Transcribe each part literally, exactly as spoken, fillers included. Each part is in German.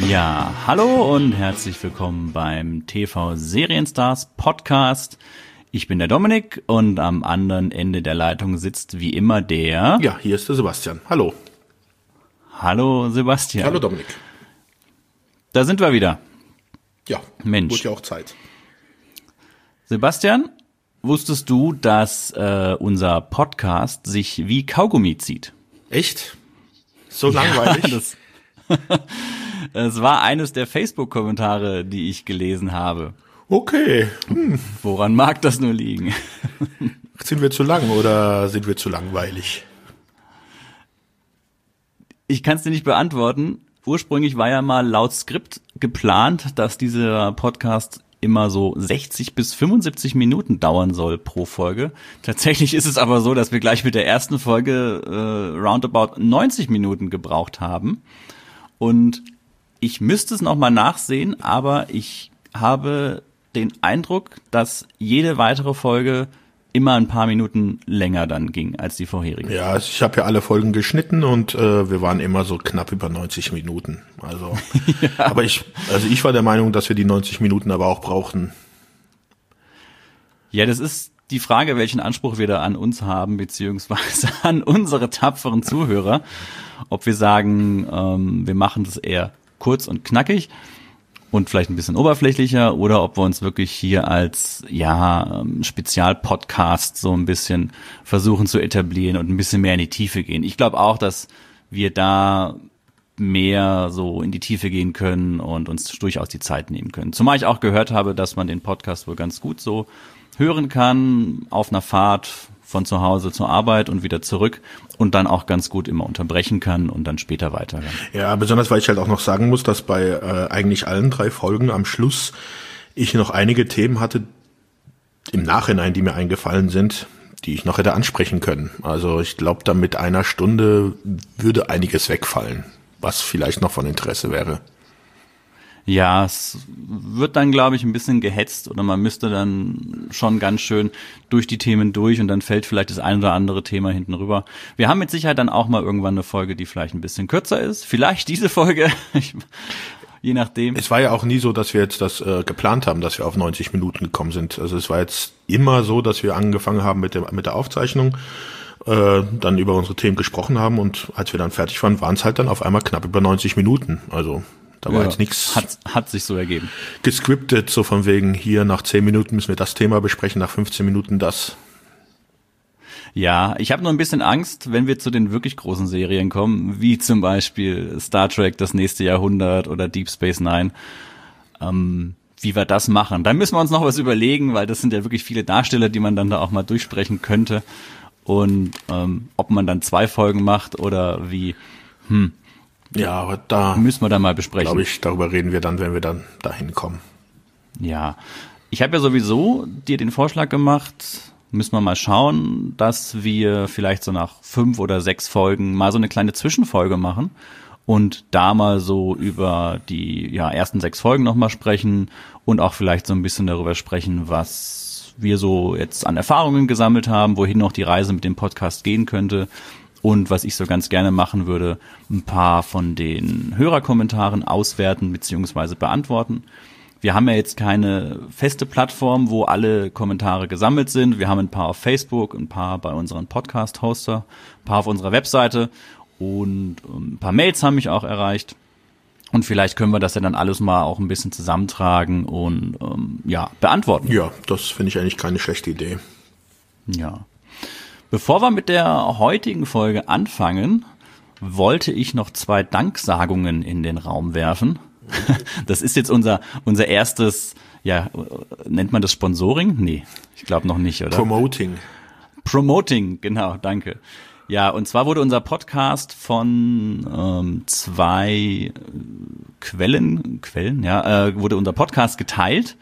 Ja, hallo und herzlich willkommen beim T V Serienstars Podcast. Ich bin der Dominik und am anderen Ende der Leitung sitzt wie immer der... Ja, hier ist der Sebastian. Hallo. Hallo Sebastian. Hallo Dominik. Da sind wir wieder. Ja, Mensch. wird ja auch Zeit. Sebastian, wusstest du, dass äh, unser Podcast sich wie Kaugummi zieht? Echt? So langweilig? Ja, das, das war eines der Facebook-Kommentare, die ich gelesen habe. Okay. Hm. Woran mag das nur liegen? Sind wir zu lang oder sind wir zu langweilig? Ich kann es dir nicht beantworten. Ursprünglich war ja mal laut Skript geplant, dass dieser Podcast immer so sechzig bis fünfundsiebzig Minuten dauern soll pro Folge. Tatsächlich ist es aber so, dass wir gleich mit der ersten Folge äh, roundabout neunzig Minuten gebraucht haben. Und ich müsste es nochmal nachsehen, aber ich habe den Eindruck, dass jede weitere Folge immer ein paar Minuten länger dann ging als die vorherige. Ja, ich habe ja alle Folgen geschnitten und äh, wir waren immer so knapp über neunzig Minuten. Also, ja. aber ich, also ich war der Meinung, dass wir die neunzig Minuten aber auch brauchten. Ja, das ist die Frage, welchen Anspruch wir da an uns haben, beziehungsweise an unsere tapferen Zuhörer. Ob wir sagen, ähm, wir machen das eher kurz und knackig und vielleicht ein bisschen oberflächlicher, oder ob wir uns wirklich hier als ja Spezialpodcast so ein bisschen versuchen zu etablieren und ein bisschen mehr in die Tiefe gehen. Ich glaube auch, dass wir da mehr so in die Tiefe gehen können und uns durchaus die Zeit nehmen können. Zumal ich auch gehört habe, dass man den Podcast wohl ganz gut so hören kann auf einer Fahrt von zu Hause zur Arbeit und wieder zurück und dann auch ganz gut immer unterbrechen kann und dann später weiterhören. Ja, besonders weil ich halt auch noch sagen muss, dass bei äh, eigentlich allen drei Folgen am Schluss ich noch einige Themen hatte im Nachhinein, die mir eingefallen sind, die ich noch hätte ansprechen können. Also ich glaube, da mit einer Stunde würde einiges wegfallen, was vielleicht noch von Interesse wäre. Ja, es wird dann, glaube ich, ein bisschen gehetzt oder man müsste dann schon ganz schön durch die Themen durch und dann fällt vielleicht das ein oder andere Thema hinten rüber. Wir haben mit Sicherheit dann auch mal irgendwann eine Folge, die vielleicht ein bisschen kürzer ist. Vielleicht diese Folge, je nachdem. Es war ja auch nie so, dass wir jetzt das äh, geplant haben, dass wir auf neunzig Minuten gekommen sind. Also es war jetzt immer so, dass wir angefangen haben mit, dem, mit der Aufzeichnung, äh, dann über unsere Themen gesprochen haben und als wir dann fertig waren, waren es halt dann auf einmal knapp über neunzig Minuten. Also da war ja jetzt nichts. Hat, hat sich so ergeben. Gescriptet, so von wegen, hier nach zehn Minuten müssen wir das Thema besprechen, nach fünfzehn Minuten das. Ja, ich habe nur ein bisschen Angst, wenn wir zu den wirklich großen Serien kommen, wie zum Beispiel Star Trek, das nächste Jahrhundert oder Deep Space Nine, ähm, wie wir das machen. Da müssen wir uns noch was überlegen, weil das sind ja wirklich viele Darsteller, die man dann da auch mal durchsprechen könnte. Und ähm, ob man dann zwei Folgen macht oder wie, hm. Ja, aber da müssen wir dann mal besprechen. Glaube ich, darüber reden wir dann, wenn wir dann dahin kommen. Ja, ich habe ja sowieso dir den Vorschlag gemacht, müssen wir mal schauen, dass wir vielleicht so nach fünf oder sechs Folgen mal so eine kleine Zwischenfolge machen und da mal so über die ja ersten sechs Folgen nochmal sprechen und auch vielleicht so ein bisschen darüber sprechen, was wir so jetzt an Erfahrungen gesammelt haben, wohin noch die Reise mit dem Podcast gehen könnte. Und was ich so ganz gerne machen würde, ein paar von den Hörerkommentaren auswerten bzw. beantworten. Wir haben ja jetzt keine feste Plattform, wo alle Kommentare gesammelt sind. Wir haben ein paar auf Facebook, ein paar bei unseren Podcast-Hoster, ein paar auf unserer Webseite und ein paar Mails haben mich auch erreicht. Und vielleicht können wir das ja dann alles mal auch ein bisschen zusammentragen und ähm, ja beantworten. Ja, das finde ich eigentlich keine schlechte Idee. Ja. Bevor wir mit der heutigen Folge anfangen, wollte ich noch zwei Danksagungen in den Raum werfen. Das ist jetzt unser unser erstes, ja, nennt man das Sponsoring? Nee, ich glaube noch nicht, oder? Promoting. Promoting, genau, danke. Ja, und zwar wurde unser Podcast von ähm, zwei Quellen, Quellen, ja, äh, wurde unser Podcast geteilt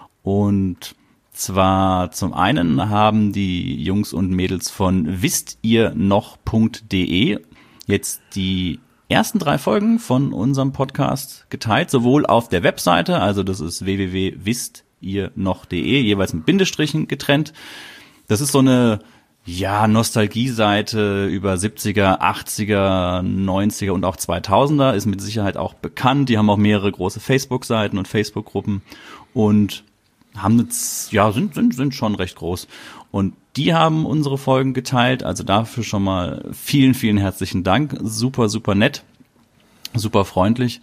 und zwar zum einen haben die Jungs und Mädels von wisst ihr noch punkt de jetzt die ersten drei Folgen von unserem Podcast geteilt, sowohl auf der Webseite, also das ist w w w punkt wisst ihr noch punkt de, jeweils mit Bindestrichen getrennt. Das ist so eine ja, Nostalgie-Seite über siebziger, achtziger, neunziger und auch zweitausender ist mit Sicherheit auch bekannt. Die haben auch mehrere große Facebook-Seiten und Facebook-Gruppen und haben jetzt, ja, sind, sind, sind schon recht groß. Und die haben unsere Folgen geteilt, also dafür schon mal vielen, vielen herzlichen Dank. Super, super nett, super freundlich.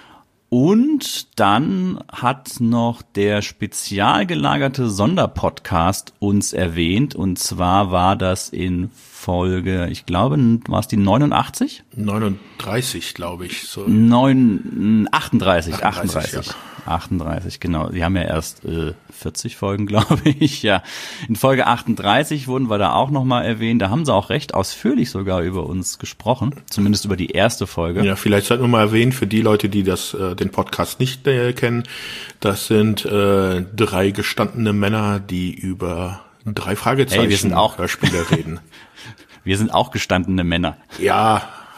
Und dann hat noch der spezial gelagerte Sonderpodcast uns erwähnt. Und zwar war das in Folge, ich glaube, war es die neunundachtzig? neununddreißig, glaube ich. So. Neun, achtunddreißig, achtunddreißig, achtunddreißig. ja. achtunddreißig, genau. Die haben ja erst äh, vierzig Folgen, glaube ich. Ja, in Folge achtunddreißig wurden wir da auch nochmal erwähnt. Da haben sie auch recht ausführlich sogar über uns gesprochen, zumindest über die erste Folge. Ja, vielleicht sollten wir mal erwähnen, für die Leute, die das äh, den Podcast nicht äh, kennen, das sind äh, drei gestandene Männer, die über drei Fragezeichen hey, wir sind auch Hörspiele reden. Wir sind auch gestandene Männer. Ja,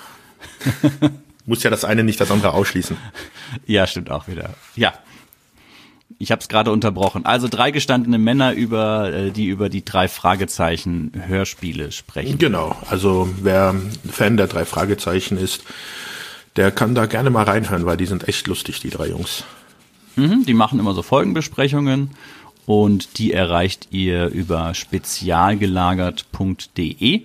muss ja das eine nicht das andere ausschließen. Ja, stimmt auch wieder. Ja, ich habe es gerade unterbrochen. Also drei gestandene Männer, über äh, die über die drei Fragezeichen Hörspiele sprechen. Genau, also wer Fan der drei Fragezeichen ist, der kann da gerne mal reinhören, weil die sind echt lustig, die drei Jungs. Mhm, die machen immer so Folgenbesprechungen und die erreicht ihr über spezialgelagert punkt de.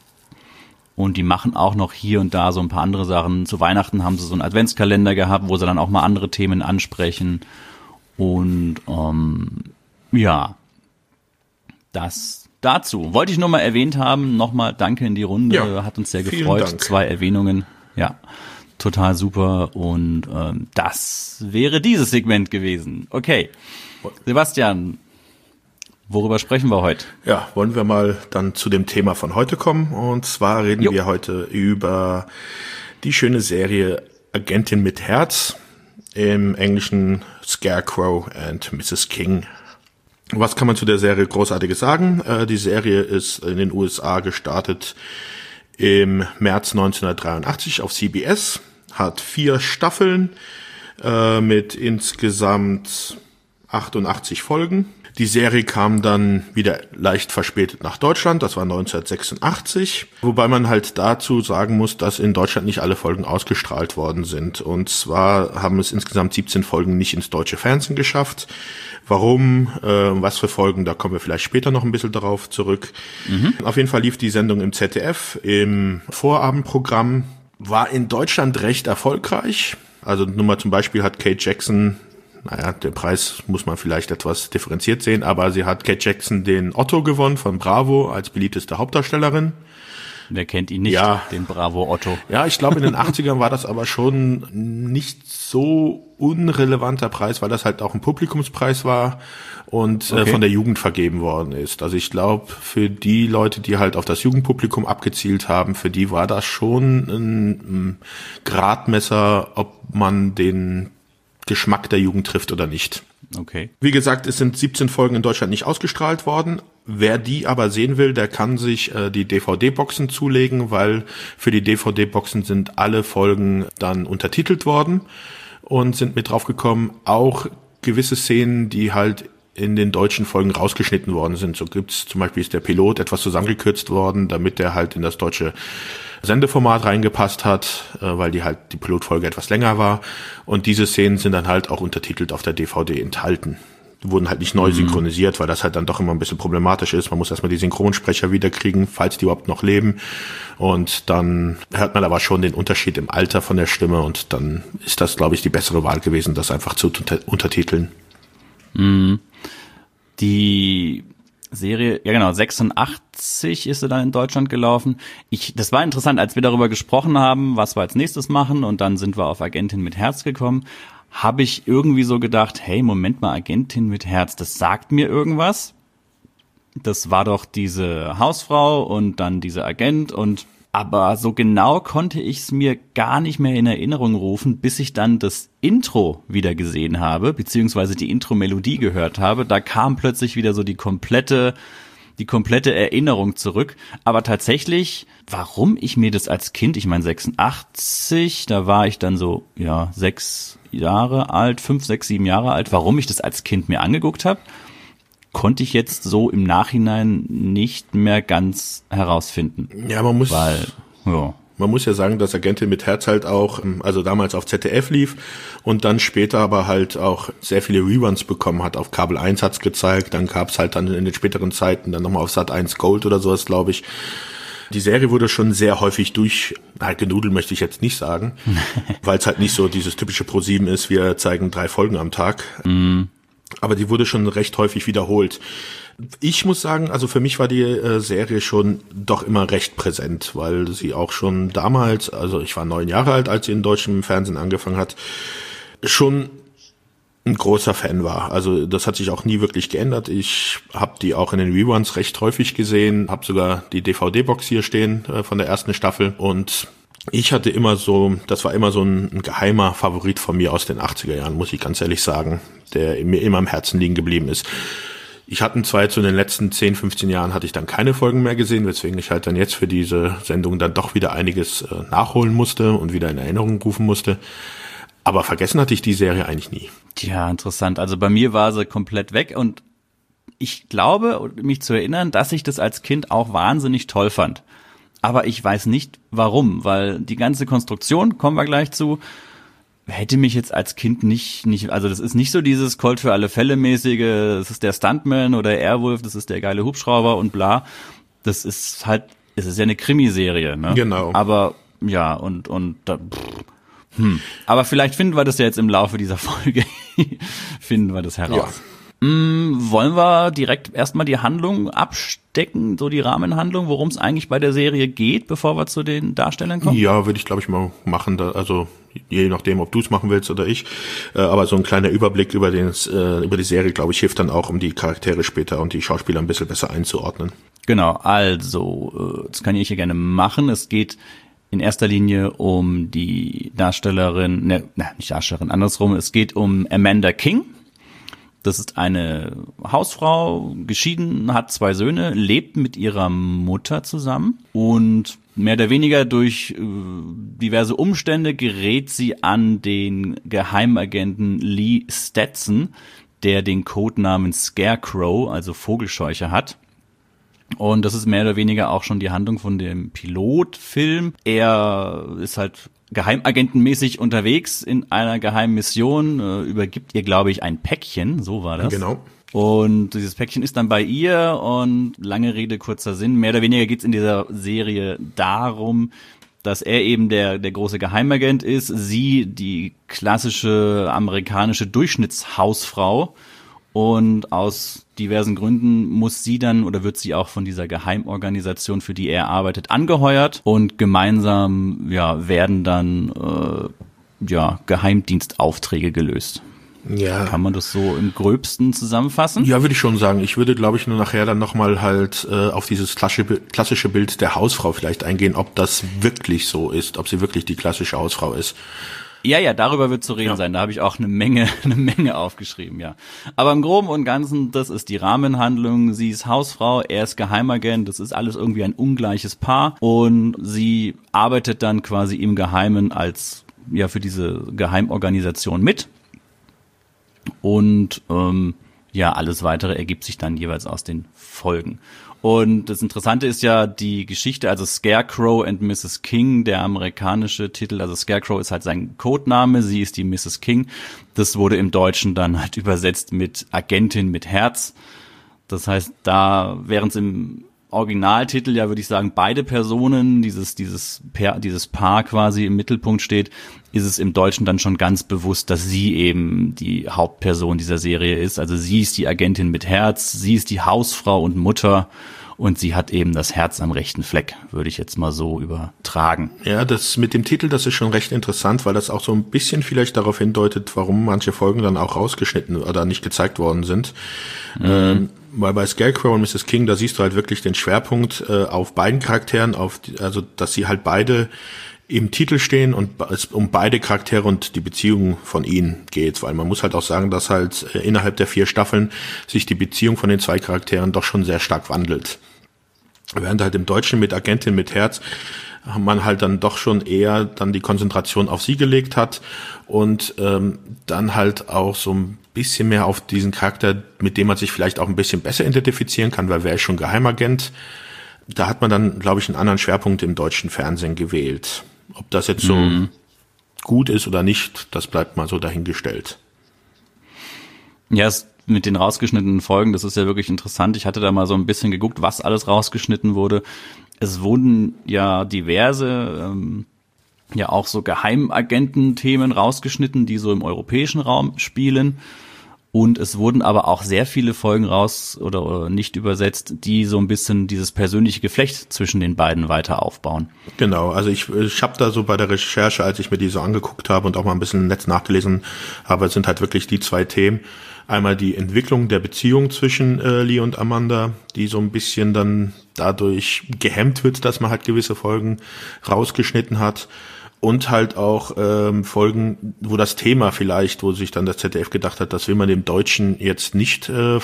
Und die machen auch noch hier und da so ein paar andere Sachen. Zu Weihnachten haben sie so einen Adventskalender gehabt, wo sie dann auch mal andere Themen ansprechen. Und ähm, ja, das dazu. Wollte ich nur mal erwähnt haben. Nochmal danke in die Runde. Ja, hat uns sehr vielen gefreut. Dank. Zwei Erwähnungen. Ja, total super. Und ähm, das wäre dieses Segment gewesen. Okay, Sebastian, worüber sprechen wir heute? Ja, wollen wir mal dann zu dem Thema von heute kommen. Und zwar reden Jo. wir heute über die schöne Serie Agentin mit Herz, im Englischen Scarecrow and Missus King. Was kann man zu der Serie Großartiges sagen? Äh, die Serie ist in den U S A gestartet im März neunzehnhundertdreiundachtzig auf C B S, hat vier Staffeln äh, mit insgesamt achtundachtzig Folgen. Die Serie kam dann wieder leicht verspätet nach Deutschland, das war neunzehnhundertsechsundachtzig, wobei man halt dazu sagen muss, dass in Deutschland nicht alle Folgen ausgestrahlt worden sind. Und zwar haben es insgesamt siebzehn Folgen nicht ins deutsche Fernsehen geschafft. Warum, äh, was für Folgen, da kommen wir vielleicht später noch ein bisschen darauf zurück. Mhm. Auf jeden Fall lief die Sendung im Z D F, im Vorabendprogramm, war in Deutschland recht erfolgreich. Also nur mal zum Beispiel hat Kate Jackson, naja, den Preis muss man vielleicht etwas differenziert sehen, aber sie hat Kate Jackson den Otto gewonnen von Bravo als beliebteste Hauptdarstellerin. Wer kennt ihn nicht, Ja. den Bravo Otto? Ja, ich glaube in den achtzigern war das aber schon nicht so unrelevanter Preis, weil das halt auch ein Publikumspreis war und Okay. äh, von der Jugend vergeben worden ist. Also ich glaube, für die Leute, die halt auf das Jugendpublikum abgezielt haben, für die war das schon ein, ein Gradmesser, ob man den Geschmack der Jugend trifft oder nicht. Okay. Wie gesagt, es sind siebzehn Folgen in Deutschland nicht ausgestrahlt worden. Wer die aber sehen will, der kann sich äh, die D V D-Boxen zulegen, weil für die D V D-Boxen sind alle Folgen dann untertitelt worden und sind mit draufgekommen, auch gewisse Szenen, die halt in den deutschen Folgen rausgeschnitten worden sind. So gibt's zum Beispiel ist der Pilot etwas zusammengekürzt worden, damit der halt in das deutsche Sendeformat reingepasst hat, äh, weil die halt die Pilotfolge etwas länger war. Und diese Szenen sind dann halt auch untertitelt auf der D V D enthalten. Die wurden halt nicht neu mhm. synchronisiert, weil das halt dann doch immer ein bisschen problematisch ist. Man muss erstmal die Synchronsprecher wiederkriegen, falls die überhaupt noch leben. Und dann hört man aber schon den Unterschied im Alter von der Stimme. Und dann ist das, glaube ich, die bessere Wahl gewesen, das einfach zu unter- untertiteln. Mhm. Die Serie, ja genau, sechsundachtzig ist sie dann in Deutschland gelaufen. Ich, das war interessant, als wir darüber gesprochen haben, was wir als nächstes machen und dann sind wir auf Agentin mit Herz gekommen, habe ich irgendwie so gedacht, hey, Moment mal, Agentin mit Herz, das sagt mir irgendwas. Das war doch diese Hausfrau und dann dieser Agent und aber so genau konnte ich es mir gar nicht mehr in Erinnerung rufen, bis ich dann das Intro wieder gesehen habe, beziehungsweise die Intro-Melodie gehört habe. Da kam plötzlich wieder so die komplette, die komplette Erinnerung zurück. Aber tatsächlich, warum ich mir das als Kind, ich meine sechsundachtzig, da war ich dann so, ja, sechs Jahre alt, fünf, sechs, sieben Jahre alt, warum ich das als Kind mir angeguckt habe, konnte ich jetzt so im Nachhinein nicht mehr ganz herausfinden. Ja, man muss, weil, ja. man muss ja sagen, dass Agentin mit Herz halt auch, also damals auf Z D F lief und dann später aber halt auch sehr viele Reruns bekommen hat. Auf Kabel eins hat's gezeigt, dann gab's halt dann in den späteren Zeiten dann nochmal auf Sat eins Gold oder sowas, glaube ich. Die Serie wurde schon sehr häufig durch, halt genudelt möchte ich jetzt nicht sagen, weil es halt nicht so dieses typische ProSieben ist, wir zeigen drei Folgen am Tag. Mhm. Aber die wurde schon recht häufig wiederholt. Ich muss sagen, also für mich war die äh, Serie schon doch immer recht präsent, weil sie auch schon damals, also ich war neun Jahre alt, als sie in deutschem Fernsehen angefangen hat, schon ein großer Fan war. Also das hat sich auch nie wirklich geändert. Ich habe die auch in den Reruns recht häufig gesehen, habe sogar die D V D-Box hier stehen äh, von der ersten Staffel und ich hatte immer so, das war immer so ein, ein geheimer Favorit von mir aus den achtziger Jahren, muss ich ganz ehrlich sagen, der mir immer im Herzen liegen geblieben ist. Ich hatte zwar jetzt in den letzten zehn, fünfzehn Jahren hatte ich dann keine Folgen mehr gesehen, weswegen ich halt dann jetzt für diese Sendung dann doch wieder einiges äh, nachholen musste und wieder in Erinnerung rufen musste. Aber vergessen hatte ich die Serie eigentlich nie. Tja, interessant. Also bei mir war sie komplett weg und ich glaube, mich zu erinnern, dass ich das als Kind auch wahnsinnig toll fand. Aber ich weiß nicht warum, weil die ganze Konstruktion, kommen wir gleich zu, hätte mich jetzt als Kind nicht, nicht, also das ist nicht so dieses Colt für alle Fälle mäßige, das ist der Stuntman oder Airwolf, das ist der geile Hubschrauber und bla. Das ist halt, es ist ja eine Krimiserie, ne? Genau. Aber, ja, und, und, da, pff, hm. Aber vielleicht finden wir das ja jetzt im Laufe dieser Folge, finden wir das heraus. Ja. Mm, wollen wir direkt erstmal die Handlung abstecken, so die Rahmenhandlung, worum es eigentlich bei der Serie geht, bevor wir zu den Darstellern kommen? Ja, würde ich glaube ich mal machen, da, also je nachdem, ob du es machen willst oder ich, äh, aber so ein kleiner Überblick über den äh, über die Serie, glaube ich, hilft dann auch, um die Charaktere später und die Schauspieler ein bisschen besser einzuordnen. Genau, also, das kann ich hier gerne machen. Es geht in erster Linie um die Darstellerin, ne, nicht Darstellerin, andersrum, es geht um Amanda King. Das ist eine Hausfrau, geschieden, hat zwei Söhne, lebt mit ihrer Mutter zusammen und mehr oder weniger durch äh, diverse Umstände gerät sie an den Geheimagenten Lee Stetson, der den Codenamen Scarecrow, also Vogelscheuche, hat. Und das ist mehr oder weniger auch schon die Handlung von dem Pilotfilm. Er ist halt geheimagentenmäßig unterwegs in einer geheimen Mission, äh, übergibt ihr, glaube ich, ein Päckchen, so war das. Genau. Und dieses Päckchen ist dann bei ihr und lange Rede, kurzer Sinn, mehr oder weniger geht's in dieser Serie darum, dass er eben der der große Geheimagent ist, sie die klassische amerikanische Durchschnittshausfrau. Und aus diversen Gründen muss sie dann oder wird sie auch von dieser Geheimorganisation, für die er arbeitet, angeheuert. Und gemeinsam ja werden dann äh, ja Geheimdienstaufträge gelöst. Ja. Kann man das so im Gröbsten zusammenfassen? Ja, würde ich schon sagen. Ich würde, glaube ich, nur nachher dann nochmal halt äh, auf dieses klassische, klassische Bild der Hausfrau vielleicht eingehen, ob das wirklich so ist, ob sie wirklich die klassische Hausfrau ist. Ja, ja, darüber wird zu reden ja. sein. Da habe ich auch eine Menge, eine Menge aufgeschrieben, ja. Aber im Groben und Ganzen, das ist die Rahmenhandlung. Sie ist Hausfrau, er ist Geheimagent. Das ist alles irgendwie ein ungleiches Paar. Und sie arbeitet dann quasi im Geheimen als, ja, für diese Geheimorganisation mit. Und, ähm, ja, alles Weitere ergibt sich dann jeweils aus den Folgen. Und das Interessante ist ja die Geschichte, also Scarecrow and Missus King, der amerikanische Titel, also Scarecrow ist halt sein Codename, sie ist die Missus King. Das wurde im Deutschen dann halt übersetzt mit Agentin mit Herz. Das heißt, da, während es im Originaltitel ja, würde ich sagen, beide Personen, dieses, dieses, Paar, dieses Paar quasi im Mittelpunkt steht, ist es im Deutschen dann schon ganz bewusst, dass sie eben die Hauptperson dieser Serie ist. Also sie ist die Agentin mit Herz, sie ist die Hausfrau und Mutter und sie hat eben das Herz am rechten Fleck, würde ich jetzt mal so übertragen. Ja, das mit dem Titel, das ist schon recht interessant, weil das auch so ein bisschen vielleicht darauf hindeutet, warum manche Folgen dann auch rausgeschnitten oder nicht gezeigt worden sind. Mhm. Ähm, weil bei Scarecrow und Missus King, da siehst du halt wirklich den Schwerpunkt äh, auf beiden Charakteren, auf die, also dass sie halt beide im Titel stehen und es um beide Charaktere und die Beziehung von ihnen geht, weil man muss halt auch sagen, dass halt äh, innerhalb der vier Staffeln sich die Beziehung von den zwei Charakteren doch schon sehr stark wandelt. Während halt im Deutschen mit Agentin mit Herz man halt dann doch schon eher dann die Konzentration auf sie gelegt hat und ähm, dann halt auch so ein bisschen mehr auf diesen Charakter, mit dem man sich vielleicht auch ein bisschen besser identifizieren kann, weil wer ist schon Geheimagent? Da hat man dann, glaube ich, einen anderen Schwerpunkt im deutschen Fernsehen gewählt. Ob das jetzt so mhm. gut ist oder nicht, das bleibt mal so dahingestellt. Ja, es mit den rausgeschnittenen Folgen, das ist ja wirklich interessant. Ich hatte da mal so ein bisschen geguckt, was alles rausgeschnitten wurde. Es wurden ja diverse, ähm, ja auch so Geheimagententhemen rausgeschnitten, die so im europäischen Raum spielen. Und es wurden aber auch sehr viele Folgen raus oder, oder nicht übersetzt, die so ein bisschen dieses persönliche Geflecht zwischen den beiden weiter aufbauen. Genau, also ich, ich habe da so bei der Recherche, als ich mir die so angeguckt habe und auch mal ein bisschen im Netz nachgelesen habe, sind halt wirklich die zwei Themen. Einmal die Entwicklung der Beziehung zwischen äh, Lee und Amanda, die so ein bisschen dann dadurch gehemmt wird, dass man halt gewisse Folgen rausgeschnitten hat. Und halt auch ähm, Folgen, wo das Thema vielleicht, wo sich dann das Z D F gedacht hat, das will man dem Deutschen jetzt nicht äh,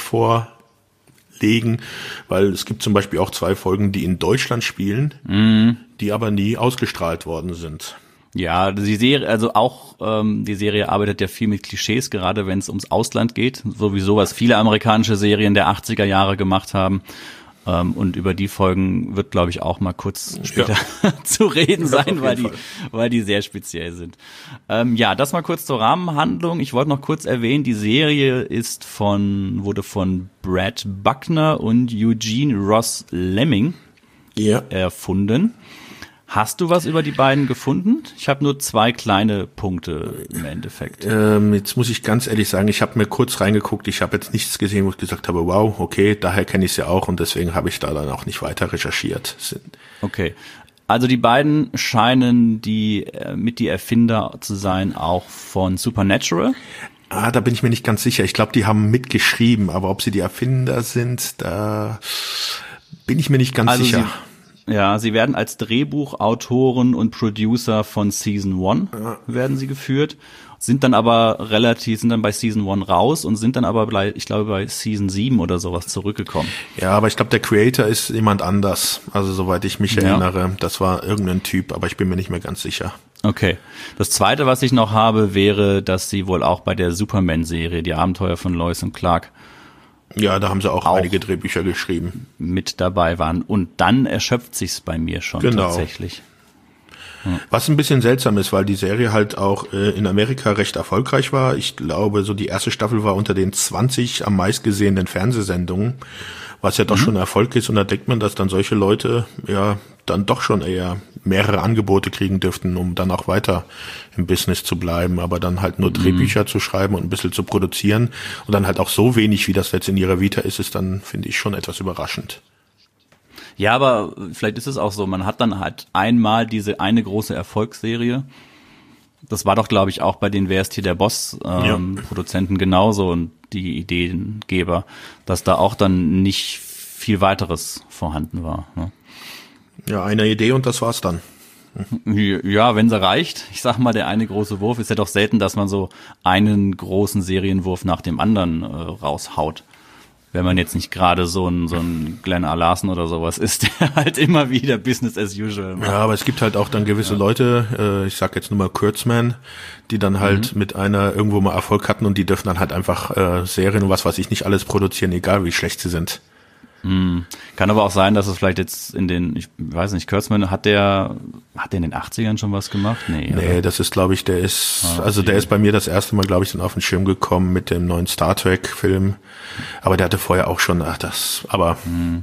vorlegen, weil es gibt zum Beispiel auch zwei Folgen, die in Deutschland spielen, mhm. die aber nie ausgestrahlt worden sind. Ja, die Serie, also auch ähm, die Serie arbeitet ja viel mit Klischees, gerade wenn es ums Ausland geht, sowieso was viele amerikanische Serien der achtziger Jahre gemacht haben. Und über die Folgen wird, glaube ich, auch mal kurz später ja. zu reden sein, ja, weil die, weil die sehr speziell sind. Ähm, ja, das mal kurz zur Rahmenhandlung. Ich wollte noch kurz erwähnen, die Serie ist von, wurde von Brad Buckner und Eugene Ross Lemming ja. erfunden. Hast du was über die beiden gefunden? Ich habe nur zwei kleine Punkte im Endeffekt. Ähm, jetzt muss ich ganz ehrlich sagen, ich habe mir kurz reingeguckt, ich habe jetzt nichts gesehen, wo ich gesagt habe, wow, okay, daher kenne ich es ja auch und deswegen habe ich da dann auch nicht weiter recherchiert. Okay, also die beiden scheinen die äh, mit die Erfinder zu sein, auch von Supernatural. Ah, da bin ich mir nicht ganz sicher. Ich glaube, die haben mitgeschrieben, aber ob sie die Erfinder sind, da bin ich mir nicht ganz also sicher. Ja, sie werden als Drehbuchautoren und Producer von Season One ja. werden sie geführt, sind dann aber relativ, sind dann bei Season One raus und sind dann aber, bei, ich glaube, bei Season sieben oder sowas zurückgekommen. Ja, aber ich glaube, der Creator ist jemand anders. Also soweit ich mich ja. erinnere, das war irgendein Typ, aber ich bin mir nicht mehr ganz sicher. Okay. Das Zweite, was ich noch habe, wäre, dass sie wohl auch bei der Superman-Serie, die Abenteuer von Lois und Clark, ja, da haben sie auch, auch einige Drehbücher geschrieben. Mit dabei waren. Und dann erschöpft sich's bei mir schon genau. tatsächlich. Ja. Was ein bisschen seltsam ist, weil die Serie halt auch äh, in Amerika recht erfolgreich war. Ich glaube, so die erste Staffel war unter den zwanzig am meistgesehenen Fernsehsendungen, was ja doch mhm. schon ein Erfolg ist. Und da denkt man, dass dann solche Leute ja dann doch schon eher mehrere Angebote kriegen dürften, um dann auch weiter im Business zu bleiben, aber dann halt nur Drehbücher mhm. zu schreiben und ein bisschen zu produzieren und dann halt auch so wenig, wie das jetzt in ihrer Vita ist, ist dann, finde ich, schon etwas überraschend. Ja, aber vielleicht ist es auch so, man hat dann halt einmal diese eine große Erfolgsserie. Das war doch, glaube ich, auch bei den Wer ist hier der Boss ähm, ja. Produzenten genauso und die Ideengeber, dass da auch dann nicht viel weiteres vorhanden war. Ne? Ja, eine Idee und das war's dann. Ja, wenn sie reicht. Ich sag mal, der eine große Wurf ist ja doch selten, dass man so einen großen Serienwurf nach dem anderen äh, raushaut. Wenn man jetzt nicht gerade so ein so ein Glenn A. Larson oder sowas ist, der halt immer wieder Business as usual macht. Ja, aber es gibt halt auch dann gewisse ja. Leute, äh, ich sag jetzt nur mal Kurtzman, die dann halt mhm. mit einer irgendwo mal Erfolg hatten und die dürfen dann halt einfach äh, Serien und was weiß ich nicht alles produzieren, egal wie schlecht sie sind. Hm. Kann aber auch sein, dass es vielleicht jetzt in den, ich weiß nicht, Kurtzman, hat der, hat der in den achtzigern schon was gemacht? Nee, nee oder? Das ist, glaube ich, der ist, ah, okay. also der ist bei mir das erste Mal, glaube ich, dann auf den Schirm gekommen mit dem neuen Star Trek-Film. Aber der hatte vorher auch schon, ach das, aber hm.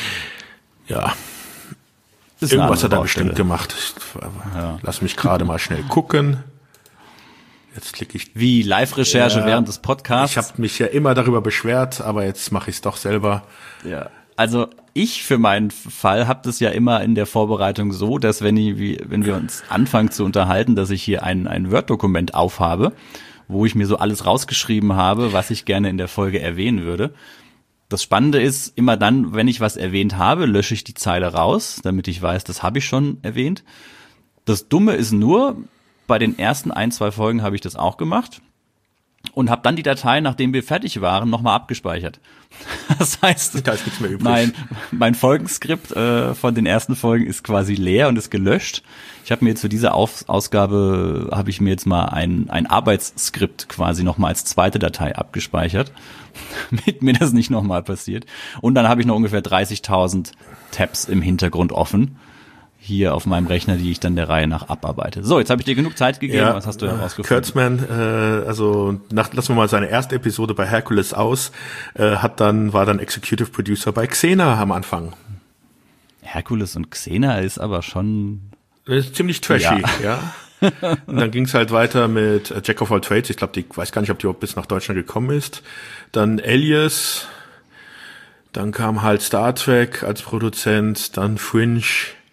ja, ist irgendwas hat er Baustelle. bestimmt gemacht. Ich, ja. Lass mich gerade mal schnell gucken. Jetzt klicke ich. Wie Live-Recherche ja, während des Podcasts. Ich habe mich ja immer darüber beschwert, aber jetzt mache ich es doch selber. Ja, also ich für meinen Fall habe das ja immer in der Vorbereitung so, dass wenn, ich, wie, wenn wir uns anfangen zu unterhalten, dass ich hier ein, ein Word-Dokument aufhabe, wo ich mir so alles rausgeschrieben habe, was ich gerne in der Folge erwähnen würde. Das Spannende ist, immer dann, wenn ich was erwähnt habe, lösche ich die Zeile raus, damit ich weiß, das habe ich schon erwähnt. Das Dumme ist nur, bei den ersten ein, zwei Folgen habe ich das auch gemacht. und habe dann die Datei, nachdem wir fertig waren, nochmal abgespeichert. Das heißt, da ist nichts mehr übrig. Mein, mein Folgenskript äh, von den ersten Folgen ist quasi leer und ist gelöscht. Ich habe mir jetzt für diese Auf- Ausgabe, habe ich mir jetzt mal ein, ein Arbeitsskript quasi nochmal als zweite Datei abgespeichert, damit mir das nicht nochmal passiert. Und dann habe ich noch ungefähr dreißigtausend Tabs im Hintergrund offen, hier auf meinem Rechner, die ich dann der Reihe nach abarbeite. So, jetzt habe ich dir genug Zeit gegeben. Ja, was hast du herausgefunden? Kurtzman, äh, also nach, lassen wir mal seine erste Episode bei Hercules aus, äh, hat dann war dann Executive Producer bei Xena am Anfang. Hercules und Xena ist aber schon... Das ist ziemlich trashy, ja. ja. Und dann ging es halt weiter mit äh, Jack of all Trades. Ich glaube, die weiß gar nicht, ob die überhaupt bis nach Deutschland gekommen ist. Dann Alias. Dann kam halt Star Trek als Produzent. Dann Fringe.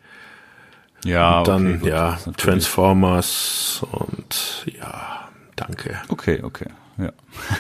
Ja, und dann, okay, gut, ja, Transformers und ja, danke. Okay, okay, ja.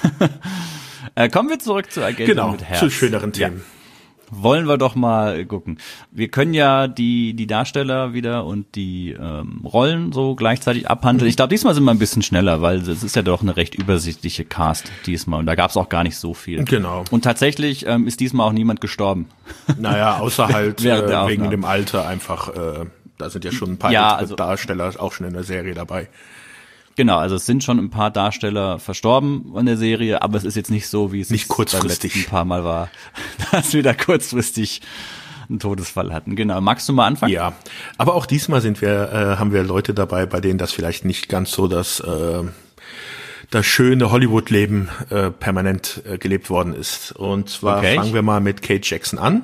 äh, kommen wir zurück zu Agenten genau, mit Herz. zu schöneren Themen. Ja. Wollen wir doch mal gucken. Wir können ja die die Darsteller wieder und die ähm, Rollen so gleichzeitig abhandeln. Ich glaube, diesmal sind wir ein bisschen schneller, weil es ist ja doch eine recht übersichtliche Cast diesmal und da gab es auch gar nicht so viel. Genau. Und tatsächlich ähm, ist diesmal auch niemand gestorben. Naja, außer halt Während der äh, wegen Aufnahme. dem Alter einfach... Äh, Da sind ja schon ein paar ja, ältere also, Darsteller auch schon in der Serie dabei. Genau, also es sind schon ein paar Darsteller verstorben in der Serie, aber es ist jetzt nicht so, wie es nicht kurzfristig beim letzten paar Mal war, dass wir da kurzfristig einen Todesfall hatten. Genau, magst du mal anfangen? Ja, aber auch diesmal sind wir, äh, haben wir Leute dabei, bei denen das vielleicht nicht ganz so das, äh, das schöne Hollywood-Leben äh, permanent äh, gelebt worden ist. Und zwar okay. fangen wir mal mit Kate Jackson an.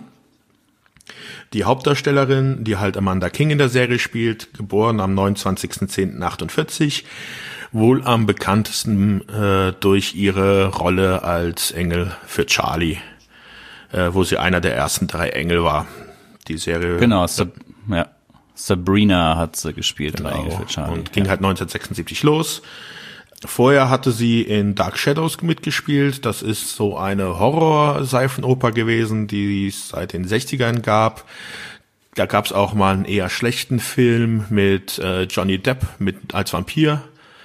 Die Hauptdarstellerin, die halt Amanda King in der Serie spielt, geboren am neunundzwanzigsten zehnten achtundvierzig, wohl am bekanntesten äh, durch ihre Rolle als Engel für Charlie, äh, wo sie einer der ersten drei Engel war. Die Serie. Genau, Sab- ja. Sabrina hat sie gespielt, genau, drei Engel für Charlie. Und ging ja. halt neunzehnhundertsechsundsiebzig los. Vorher hatte sie in Dark Shadows mitgespielt. Das ist so eine Horror-Seifenoper gewesen, die es seit den sechzigern gab. Da gab es auch mal einen eher schlechten Film mit äh, Johnny Depp mit als Vampir.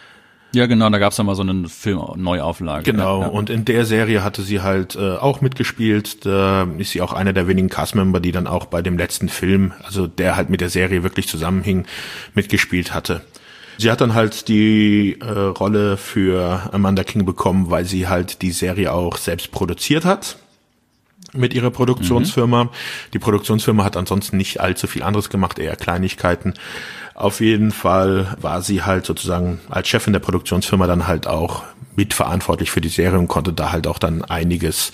Ja, genau, da gab es ja mal so eine Film-Neuauflage. Genau, ja, ja. und in der Serie hatte sie halt äh, auch mitgespielt. Da ist sie auch einer der wenigen Castmember, die dann auch bei dem letzten Film, also der halt mit der Serie wirklich zusammenhing, mitgespielt hatte. Sie hat dann halt die äh, Rolle für Amanda King bekommen, weil sie halt die Serie auch selbst produziert hat mit ihrer Produktionsfirma. Mhm. Die Produktionsfirma hat ansonsten nicht allzu viel anderes gemacht, eher Kleinigkeiten. Auf jeden Fall war sie halt sozusagen als Chefin der Produktionsfirma dann halt auch mitverantwortlich für die Serie und konnte da halt auch dann einiges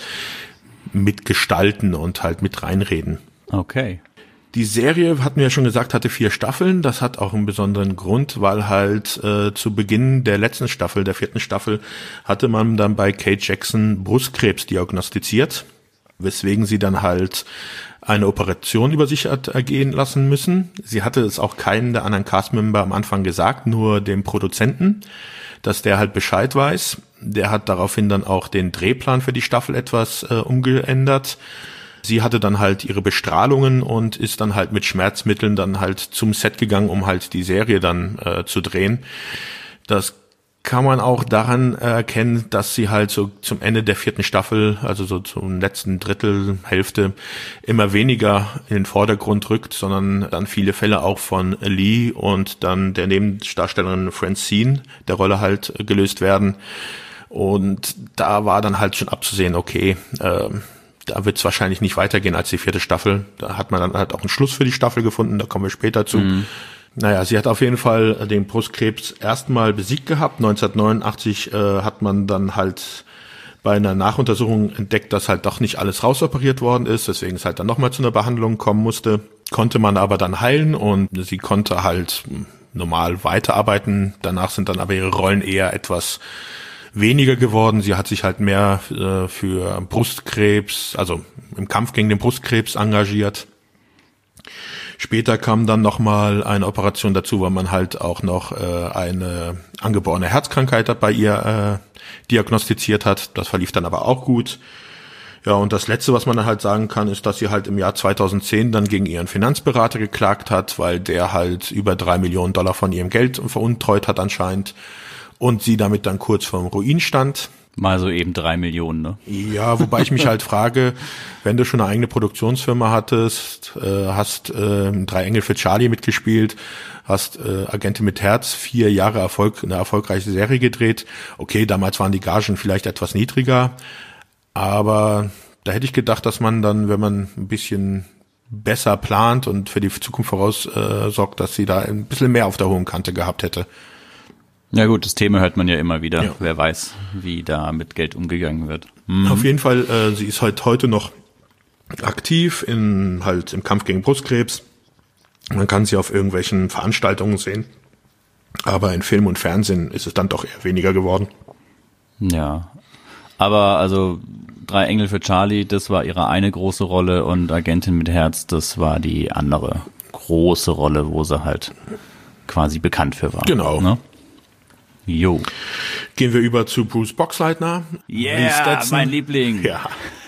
mitgestalten und halt mit reinreden. Okay. Die Serie, hatten wir ja schon gesagt, hatte vier Staffeln. Das hat auch einen besonderen Grund, weil halt äh, zu Beginn der letzten Staffel, der vierten Staffel, hatte man dann bei Kate Jackson Brustkrebs diagnostiziert, weswegen sie dann halt eine Operation über sich hat ergehen lassen müssen. Sie hatte es auch keinen der anderen Castmember am Anfang gesagt, nur dem Produzenten, dass der halt Bescheid weiß. Der hat daraufhin dann auch den Drehplan für die Staffel etwas äh, umgeändert. Sie hatte dann halt ihre Bestrahlungen und ist dann halt mit Schmerzmitteln dann halt zum Set gegangen, um halt die Serie dann äh, zu drehen. Das kann man auch daran erkennen, dass sie halt so zum Ende der vierten Staffel, also so zum letzten Drittel, Hälfte, immer weniger in den Vordergrund rückt, sondern dann viele Fälle auch von Lee und dann der Nebendarstellerin Francine der Rolle halt gelöst werden. Und da war dann halt schon abzusehen, okay, äh, da wird es wahrscheinlich nicht weitergehen als die vierte Staffel. Da hat man dann halt auch einen Schluss für die Staffel gefunden, da kommen wir später zu. Mhm. Naja, sie hat auf jeden Fall den Brustkrebs erstmal besiegt gehabt. neunzehnhundertneunundachtzig äh, hat man dann halt bei einer Nachuntersuchung entdeckt, dass halt doch nicht alles rausoperiert worden ist, deswegen es halt dann nochmal zu einer Behandlung kommen musste. Konnte man aber dann heilen und sie konnte halt normal weiterarbeiten. Danach sind dann aber ihre Rollen eher etwas weniger geworden. Sie hat sich halt mehr äh, für Brustkrebs, also im Kampf gegen den Brustkrebs engagiert. Später kam dann nochmal eine Operation dazu, weil man halt auch noch äh, eine angeborene Herzkrankheit bei ihr äh, diagnostiziert hat. Das verlief dann aber auch gut. Ja, und das Letzte, was man dann halt sagen kann, ist, dass sie halt im Jahr zweitausendzehn dann gegen ihren Finanzberater geklagt hat, weil der halt über drei Millionen Dollar von ihrem Geld veruntreut hat anscheinend. und sie damit dann kurz vorm Ruin stand. Mal so eben drei Millionen, ne? Ja, wobei ich mich halt frage, wenn du schon eine eigene Produktionsfirma hattest, äh, hast äh, Drei Engel für Charlie mitgespielt, hast äh, Agentin mit Herz, vier Jahre Erfolg, eine erfolgreiche Serie gedreht. Okay, damals waren die Gagen vielleicht etwas niedriger, aber da hätte ich gedacht, dass man dann, wenn man ein bisschen besser plant und für die Zukunft voraussorgt, äh, dass sie da ein bisschen mehr auf der hohen Kante gehabt hätte. Ja gut, das Thema hört man ja immer wieder. Ja. Wer weiß, wie da mit Geld umgegangen wird. Mhm. Auf jeden Fall, äh, sie ist halt heute noch aktiv in halt im Kampf gegen Brustkrebs. Man kann sie auf irgendwelchen Veranstaltungen sehen, aber in Film und Fernsehen ist es dann doch eher weniger geworden. Ja, aber also Drei Engel für Charlie, das war ihre eine große Rolle und Agentin mit Herz, das war die andere große Rolle, wo sie halt quasi bekannt für war. Genau. Ne? Jo. Gehen wir über zu Bruce Boxleitner. Yeah, mein Liebling. Ja.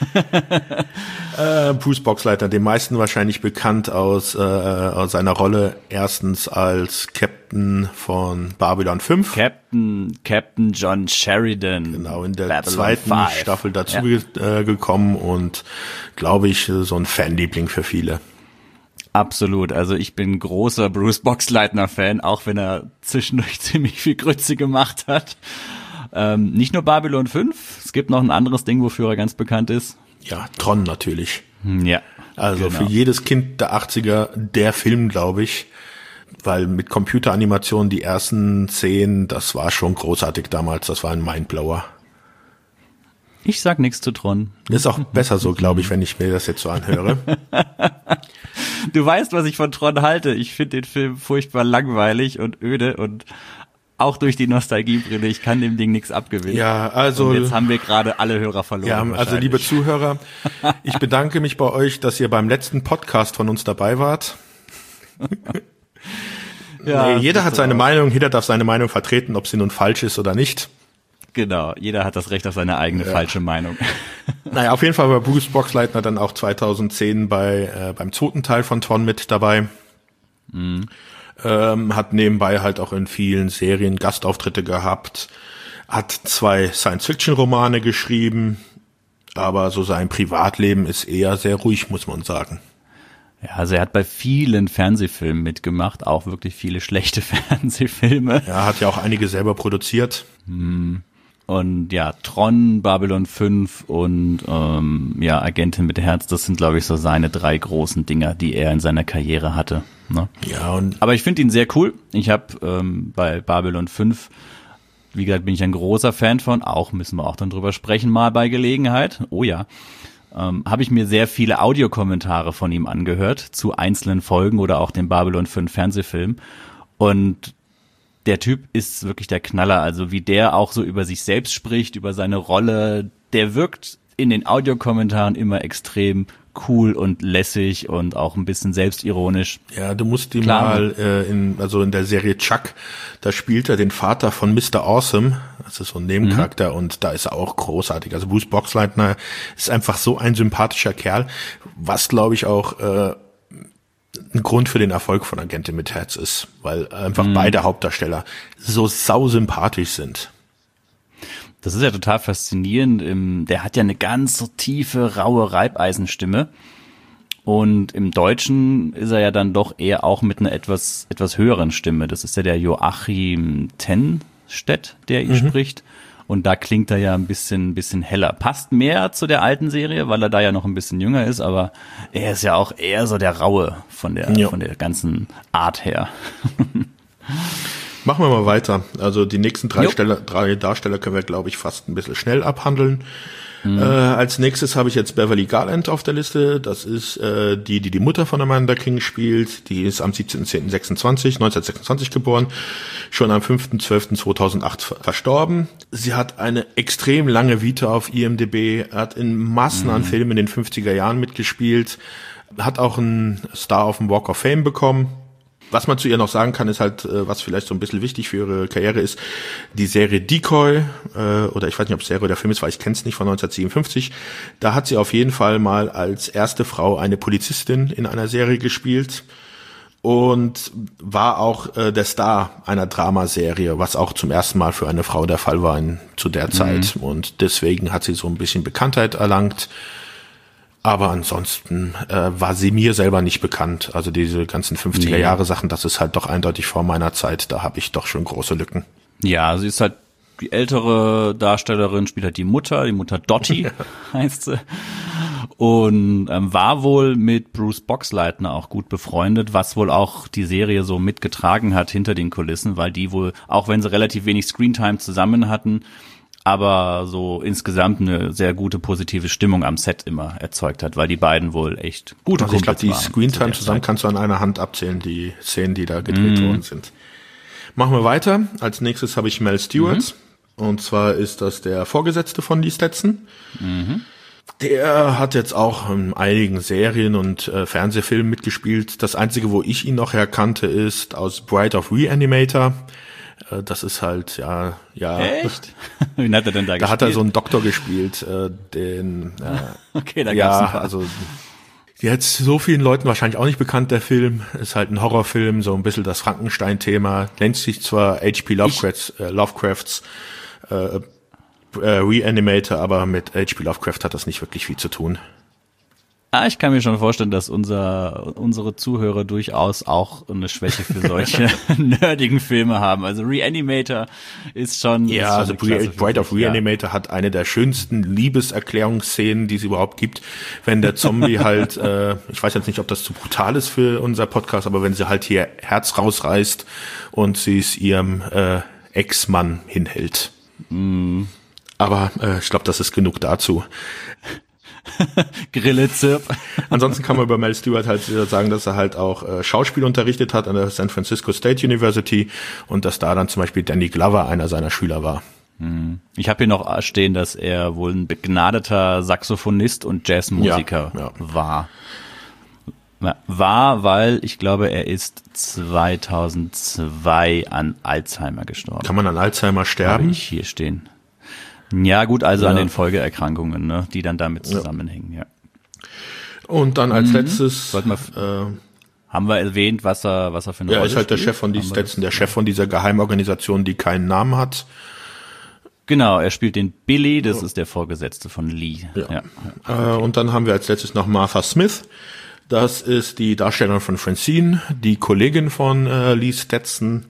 äh, Bruce Boxleitner, den meisten wahrscheinlich bekannt aus, äh, aus seiner Rolle erstens als Captain von Babylon fünf. Captain, Captain John Sheridan. Genau, in der Babylon zweiten five. Staffel dazu Ja. ge- äh, gekommen und glaube ich so ein Fanliebling für viele. Absolut, also ich bin großer Bruce Boxleitner-Fan, auch wenn er zwischendurch ziemlich viel Grütze gemacht hat. Ähm, nicht nur Babylon fünf, es gibt noch ein anderes Ding, wofür er ganz bekannt ist. Ja, Tron natürlich. Ja. Also genau. für jedes Kind der achtziger der Film, glaube ich, weil mit Computeranimationen die ersten Szenen, das war schon großartig damals, das war ein Mindblower. Ich sag nichts zu Tron. Ist auch besser so, glaube ich, wenn ich mir das jetzt so anhöre. Du weißt, was ich von Tron halte. Ich finde den Film furchtbar langweilig und öde und auch durch die Nostalgiebrille. Ich kann dem Ding nichts abgewinnen. Ja, also und jetzt haben wir gerade alle Hörer verloren. Ja, also liebe Zuhörer, ich bedanke mich bei euch, dass ihr beim letzten Podcast von uns dabei wart. ja, nee, jeder hat seine Meinung, jeder darf seine Meinung vertreten, ob sie nun falsch ist oder nicht. Genau, jeder hat das Recht auf seine eigene ja. falsche Meinung. Naja, auf jeden Fall war Bruce Boxleitner dann auch zweitausendzehn bei äh, beim zweiten Teil von Tron mit dabei. Mhm. Ähm, hat nebenbei halt auch in vielen Serien Gastauftritte gehabt, hat zwei Science-Fiction-Romane geschrieben, aber so sein Privatleben ist eher sehr ruhig, muss man sagen. Ja, also er hat bei vielen Fernsehfilmen mitgemacht, auch wirklich viele schlechte Fernsehfilme. Er hat ja auch einige selber produziert. Hm. Und ja, Tron, Babylon fünf und ähm, ja, Agentin mit Herz, das sind, glaube ich, so seine drei großen Dinger, die er in seiner Karriere hatte. Ne? Ja, und aber ich finde ihn sehr cool. Ich habe ähm, bei Babylon fünf, wie gesagt, bin ich ein großer Fan von, auch müssen wir auch dann drüber sprechen, mal bei Gelegenheit. Oh ja. Ähm, habe ich mir sehr viele Audiokommentare von ihm angehört zu einzelnen Folgen oder auch dem Babylon fünf Fernsehfilm. Und der Typ ist wirklich der Knaller, also wie der auch so über sich selbst spricht, über seine Rolle, der wirkt in den Audiokommentaren immer extrem cool und lässig und auch ein bisschen selbstironisch. Ja, du musst ihn Klar. mal äh, in also in der Serie Chuck, da spielt er den Vater von Mister Awesome, das ist so ein Nebencharakter, mhm. und da ist er auch großartig. Also Bruce Boxleitner ist einfach so ein sympathischer Kerl, was glaube ich auch äh, ein Grund für den Erfolg von Agentin mit Herz ist, weil einfach mhm. beide Hauptdarsteller so sausympathisch sind. Das ist ja total faszinierend. Der hat ja eine ganz so tiefe, raue Reibeisenstimme. Und im Deutschen ist er ja dann doch eher auch mit einer etwas etwas höheren Stimme. Das ist ja der Joachim Tenstedt, der ihn mhm. spricht. Und da klingt er ja ein bisschen, bisschen heller. Passt mehr zu der alten Serie, weil er da ja noch ein bisschen jünger ist, aber er ist ja auch eher so der Raue von der, ja. von der ganzen Art her. Machen wir mal weiter. Also die nächsten drei, Steller, drei Darsteller können wir, glaube ich, fast ein bisschen schnell abhandeln. Mhm. Äh, als nächstes habe ich jetzt Beverly Garland auf der Liste. Das ist äh, die, die die Mutter von Amanda King spielt. Die ist am siebzehnten zehnten neunzehnhundertsechsundzwanzig geboren, schon am fünften zwölften zweitausendacht verstorben. Sie hat eine extrem lange Vita auf I M D B, hat in Massen mhm. an Filmen in den fünfziger Jahren mitgespielt, hat auch einen Star auf dem Walk of Fame bekommen. Was man zu ihr noch sagen kann, ist halt, was vielleicht so ein bisschen wichtig für ihre Karriere ist, die Serie Decoy, oder ich weiß nicht, ob es Serie oder Film ist, weil ich kenne es nicht, von neunzehnhundertsiebenundfünfzig. Da hat sie auf jeden Fall mal als erste Frau eine Polizistin in einer Serie gespielt. und war auch äh, der Star einer Dramaserie, was auch zum ersten Mal für eine Frau der Fall war in, zu der Zeit. Mhm. Und deswegen hat sie so ein bisschen Bekanntheit erlangt. Aber ansonsten äh, war sie mir selber nicht bekannt. Also diese ganzen fünfziger-Jahre-Sachen, das ist halt doch eindeutig vor meiner Zeit. Da habe ich doch schon große Lücken. Ja, sie ist halt die ältere Darstellerin, spielt halt die Mutter, die Mutter Dottie heißt sie. Und ähm, war wohl mit Bruce Boxleitner auch gut befreundet, was wohl auch die Serie so mitgetragen hat hinter den Kulissen, weil die wohl, auch wenn sie relativ wenig Screentime zusammen hatten, aber so insgesamt eine sehr gute positive Stimmung am Set immer erzeugt hat, weil die beiden wohl echt gute also Kumpels waren. Ich glaube, die Screentime zu zusammen kannst du an einer Hand abzählen, die Szenen, die da gedreht mm. worden sind. Machen wir weiter. Als nächstes habe ich Mel Stewart. Mhm. Und zwar ist das der Vorgesetzte von Lee Stetson. Mhm. Der hat jetzt auch in einigen Serien und äh, Fernsehfilmen mitgespielt. Das Einzige, wo ich ihn noch erkannte, ist aus Bride of Reanimator. Äh, das ist halt, ja, ja. Echt? Wen hat er denn da, da gespielt? Da hat er so einen Doktor gespielt, äh, den, äh, okay, da ja, gab's ein paar. also, jetzt so vielen Leuten wahrscheinlich auch nicht bekannt, der Film. Ist halt ein Horrorfilm, so ein bisschen das Frankenstein-Thema. Nennt sich zwar H P Lovecrafts, äh, Lovecrafts, äh, Äh, Reanimator, aber mit H P Lovecraft hat das nicht wirklich viel zu tun. Ah, ich kann mir schon vorstellen, dass unser unsere Zuhörer durchaus auch eine Schwäche für solche nerdigen Filme haben. Also Reanimator ist schon Ja, ist schon also Bride of Reanimator ja. hat eine der schönsten Liebeserklärungsszenen, die es überhaupt gibt, wenn der Zombie halt, äh, ich weiß jetzt nicht, ob das zu brutal ist für unser Podcast, aber wenn sie halt hier Herz rausreißt und sie es ihrem äh, Ex-Mann hinhält. Mm. Aber äh, ich glaube, das ist genug dazu. Grille Zirp. Ansonsten kann man über Mel Stewart halt sagen, dass er halt auch äh, Schauspiel unterrichtet hat an der San Francisco State University und dass da dann zum Beispiel Danny Glover einer seiner Schüler war. Ich habe hier noch stehen, dass er wohl ein begnadeter Saxophonist und Jazzmusiker ja, ja. war. War, weil ich glaube, er ist zweitausendzwei an Alzheimer gestorben. Kann man an Alzheimer sterben? Habe ich hier stehen. Ja gut, also ja. an den Folgeerkrankungen, ne, die dann damit zusammenhängen, ja. Und dann als mhm. letztes wir, äh, haben wir erwähnt, was er, was er für eine ja, Rolle ist halt spielt? Der Chef von Lee Stetson, der Chef von dieser Geheimorganisation, die keinen Namen hat. Genau, er spielt den Billy, das oh. ist der Vorgesetzte von Lee. Ja. Ja. Okay. Äh, und dann haben wir als letztes noch Martha Smith. Das ist die Darstellerin von Francine, die Kollegin von äh, Lee Stetson.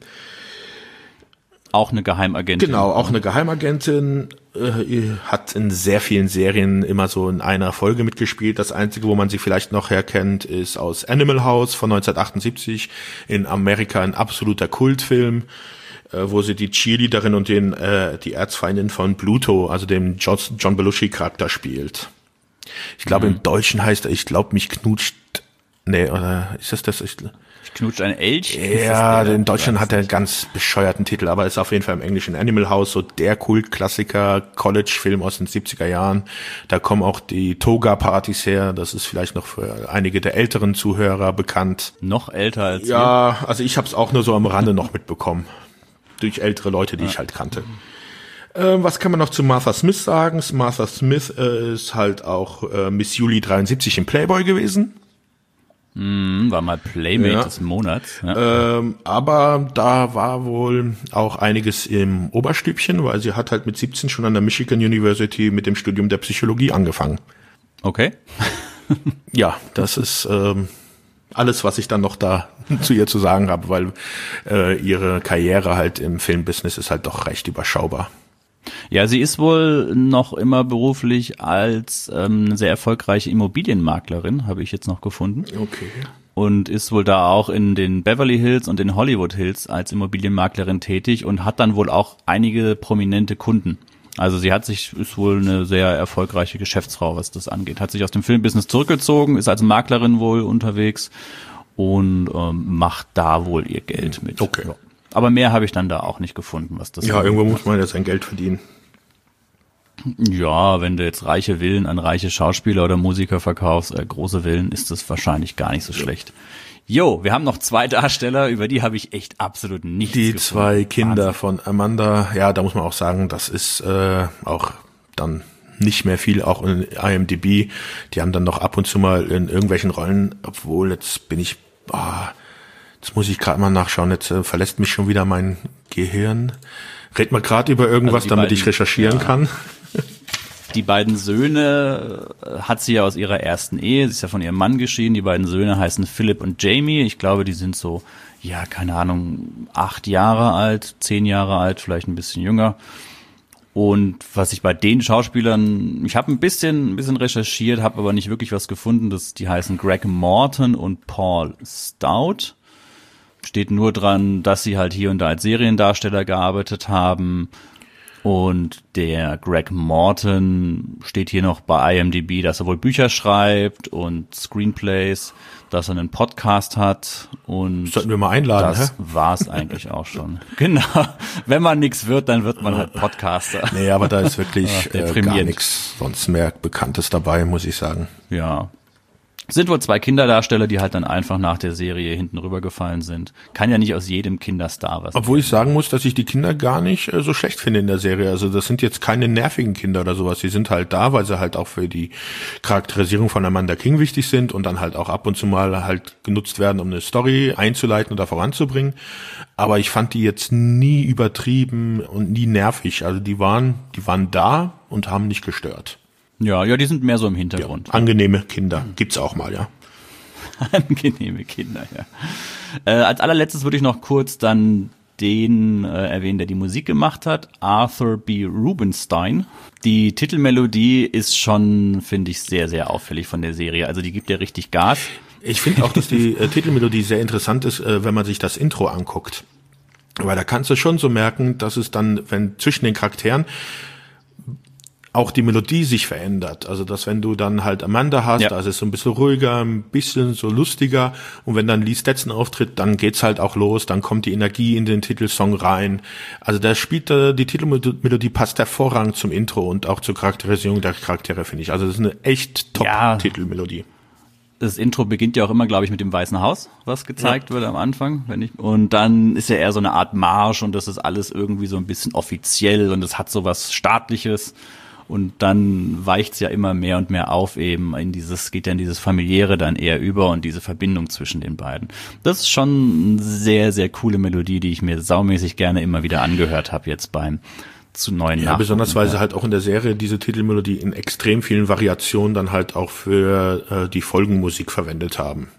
Auch eine Geheimagentin. Genau, auch eine Geheimagentin, äh, hat in sehr vielen Serien immer so in einer Folge mitgespielt. Das Einzige, wo man sie vielleicht noch herkennt, ist aus Animal House von neunzehnhundertachtundsiebzig, in Amerika ein absoluter Kultfilm, äh, wo sie die Cheerleaderin und den äh, die Erzfeindin von Pluto, also dem John, John Belushi-Charakter spielt. Ich glaube, mhm. im Deutschen heißt er, ich glaube, mich knutscht, nee, oder ist das das? Ich, Ich knutscht ein Elch? Ja, in Deutschland hat er einen ganz bescheuerten Titel, aber ist auf jeden Fall im Englischen Animal House, so der Kultklassiker, College-Film aus den siebziger Jahren. Da kommen auch die Toga-Partys her, das ist vielleicht noch für einige der älteren Zuhörer bekannt. Noch älter als Ja, wir? Also ich habe es auch nur so am Rande noch mitbekommen, durch ältere Leute, die ja. ich halt kannte. Äh, was kann man noch zu Martha Smith sagen? Martha Smith äh, ist halt auch äh, Miss Juli dreiundsiebzig im Playboy gewesen. War mal Playmate ja. des Monats. Ja. Ähm, aber da war wohl auch einiges im Oberstübchen, weil sie hat halt mit siebzehn schon an der Michigan University mit dem Studium der Psychologie angefangen. Okay. Ja, das ist ähm, alles, was ich dann noch da zu ihr zu sagen habe, weil äh, ihre Karriere halt im Filmbusiness ist halt doch recht überschaubar. Ja, sie ist wohl noch immer beruflich als ähm, sehr erfolgreiche Immobilienmaklerin, habe ich jetzt noch gefunden. Okay. Und ist wohl da auch in den Beverly Hills und den Hollywood Hills als Immobilienmaklerin tätig und hat dann wohl auch einige prominente Kunden. Also sie hat sich, ist wohl eine sehr erfolgreiche Geschäftsfrau, was das angeht. Hat sich aus dem Filmbusiness zurückgezogen, ist als Maklerin wohl unterwegs und ähm, macht da wohl ihr Geld mit. Okay. Ja. Aber mehr habe ich dann da auch nicht gefunden, was das Ja, irgendwo muss man ja sein Geld verdienen. Ja, wenn du jetzt reiche Villen an reiche Schauspieler oder Musiker verkaufst, äh, große Villen, ist das wahrscheinlich gar nicht so ja. schlecht. Jo, wir haben noch zwei Darsteller, über die habe ich echt absolut nichts Die gefunden. zwei Kinder Wahnsinn. von Amanda, ja, da muss man auch sagen, das ist äh, auch dann nicht mehr viel, auch in I M D B. Die haben dann noch ab und zu mal in irgendwelchen Rollen, obwohl jetzt bin ich, ah, Jetzt muss ich gerade mal nachschauen, jetzt äh, verlässt mich schon wieder mein Gehirn. Red mal gerade über irgendwas, also damit beiden, ich recherchieren ja. kann. Die beiden Söhne hat sie ja aus ihrer ersten Ehe, sie ist ja von ihrem Mann geschieden, die beiden Söhne heißen Philip und Jamie, ich glaube, die sind so, ja, keine Ahnung, acht Jahre alt, zehn Jahre alt, vielleicht ein bisschen jünger. Und was ich bei den Schauspielern, ich habe ein bisschen, ein bisschen recherchiert, habe aber nicht wirklich was gefunden, das, die heißen Greg Morton und Paul Stout. Steht nur dran, dass sie halt hier und da als Seriendarsteller gearbeitet haben. Und der Greg Morton steht hier noch bei I M D B, dass er wohl Bücher schreibt und Screenplays, dass er einen Podcast hat. Und sollten wir mal einladen, das hä? war's eigentlich auch schon. Genau. Wenn man nichts wird, dann wird man halt Podcaster. Nee, aber da ist wirklich äh, gar nichts sonst mehr Bekanntes dabei, muss ich sagen. Ja. Sind wohl zwei Kinderdarsteller, die halt dann einfach nach der Serie hinten rübergefallen sind. Kann ja nicht aus jedem Kinderstar was. Obwohl ich sagen muss, dass ich die Kinder gar nicht äh, so schlecht finde in der Serie. Also das sind jetzt keine nervigen Kinder oder sowas. Die sind halt da, weil sie halt auch für die Charakterisierung von Amanda King wichtig sind und dann halt auch ab und zu mal halt genutzt werden, um eine Story einzuleiten oder voranzubringen. Aber ich fand die jetzt nie übertrieben und nie nervig. Also die waren, die waren da und haben nicht gestört. Ja, ja, die sind mehr so im Hintergrund. Ja, angenehme Kinder gibt's auch mal, ja. Angenehme Kinder, ja. Äh, als allerletztes würde ich noch kurz dann den äh, erwähnen, der die Musik gemacht hat, Arthur B. Rubinstein. Die Titelmelodie ist schon, finde ich, sehr, sehr auffällig von der Serie. Also die gibt ja richtig Gas. Ich finde auch, dass die äh, Titelmelodie sehr interessant ist, äh, wenn man sich das Intro anguckt. Weil da kannst du schon so merken, dass es dann, wenn zwischen den Charakteren auch die Melodie sich verändert. Also, dass wenn du dann halt Amanda hast, ja. da ist es so ein bisschen ruhiger, ein bisschen so lustiger. Und wenn dann Lee Stetson auftritt, dann geht's halt auch los, dann kommt die Energie in den Titelsong rein. Also, da spielt äh, die Titelmelodie passt hervorragend zum Intro und auch zur Charakterisierung der Charaktere, finde ich. Also, das ist eine echt Top-Titelmelodie. Ja. Das Intro beginnt ja auch immer, glaube ich, mit dem Weißen Haus, was gezeigt ja. wird am Anfang. Wenn ich, und dann ist ja eher so eine Art Marsch und das ist alles irgendwie so ein bisschen offiziell und es hat so was Staatliches. Und dann weicht's ja immer mehr und mehr auf eben in dieses, geht ja in dieses Familiäre dann eher über und diese Verbindung zwischen den beiden. Das ist schon eine sehr, sehr coole Melodie, die ich mir saumäßig gerne immer wieder angehört habe jetzt beim zu neuen Ja, besonders weil sie halt auch in der Serie diese Titelmelodie in extrem vielen Variationen dann halt auch für äh, die Folgenmusik verwendet haben.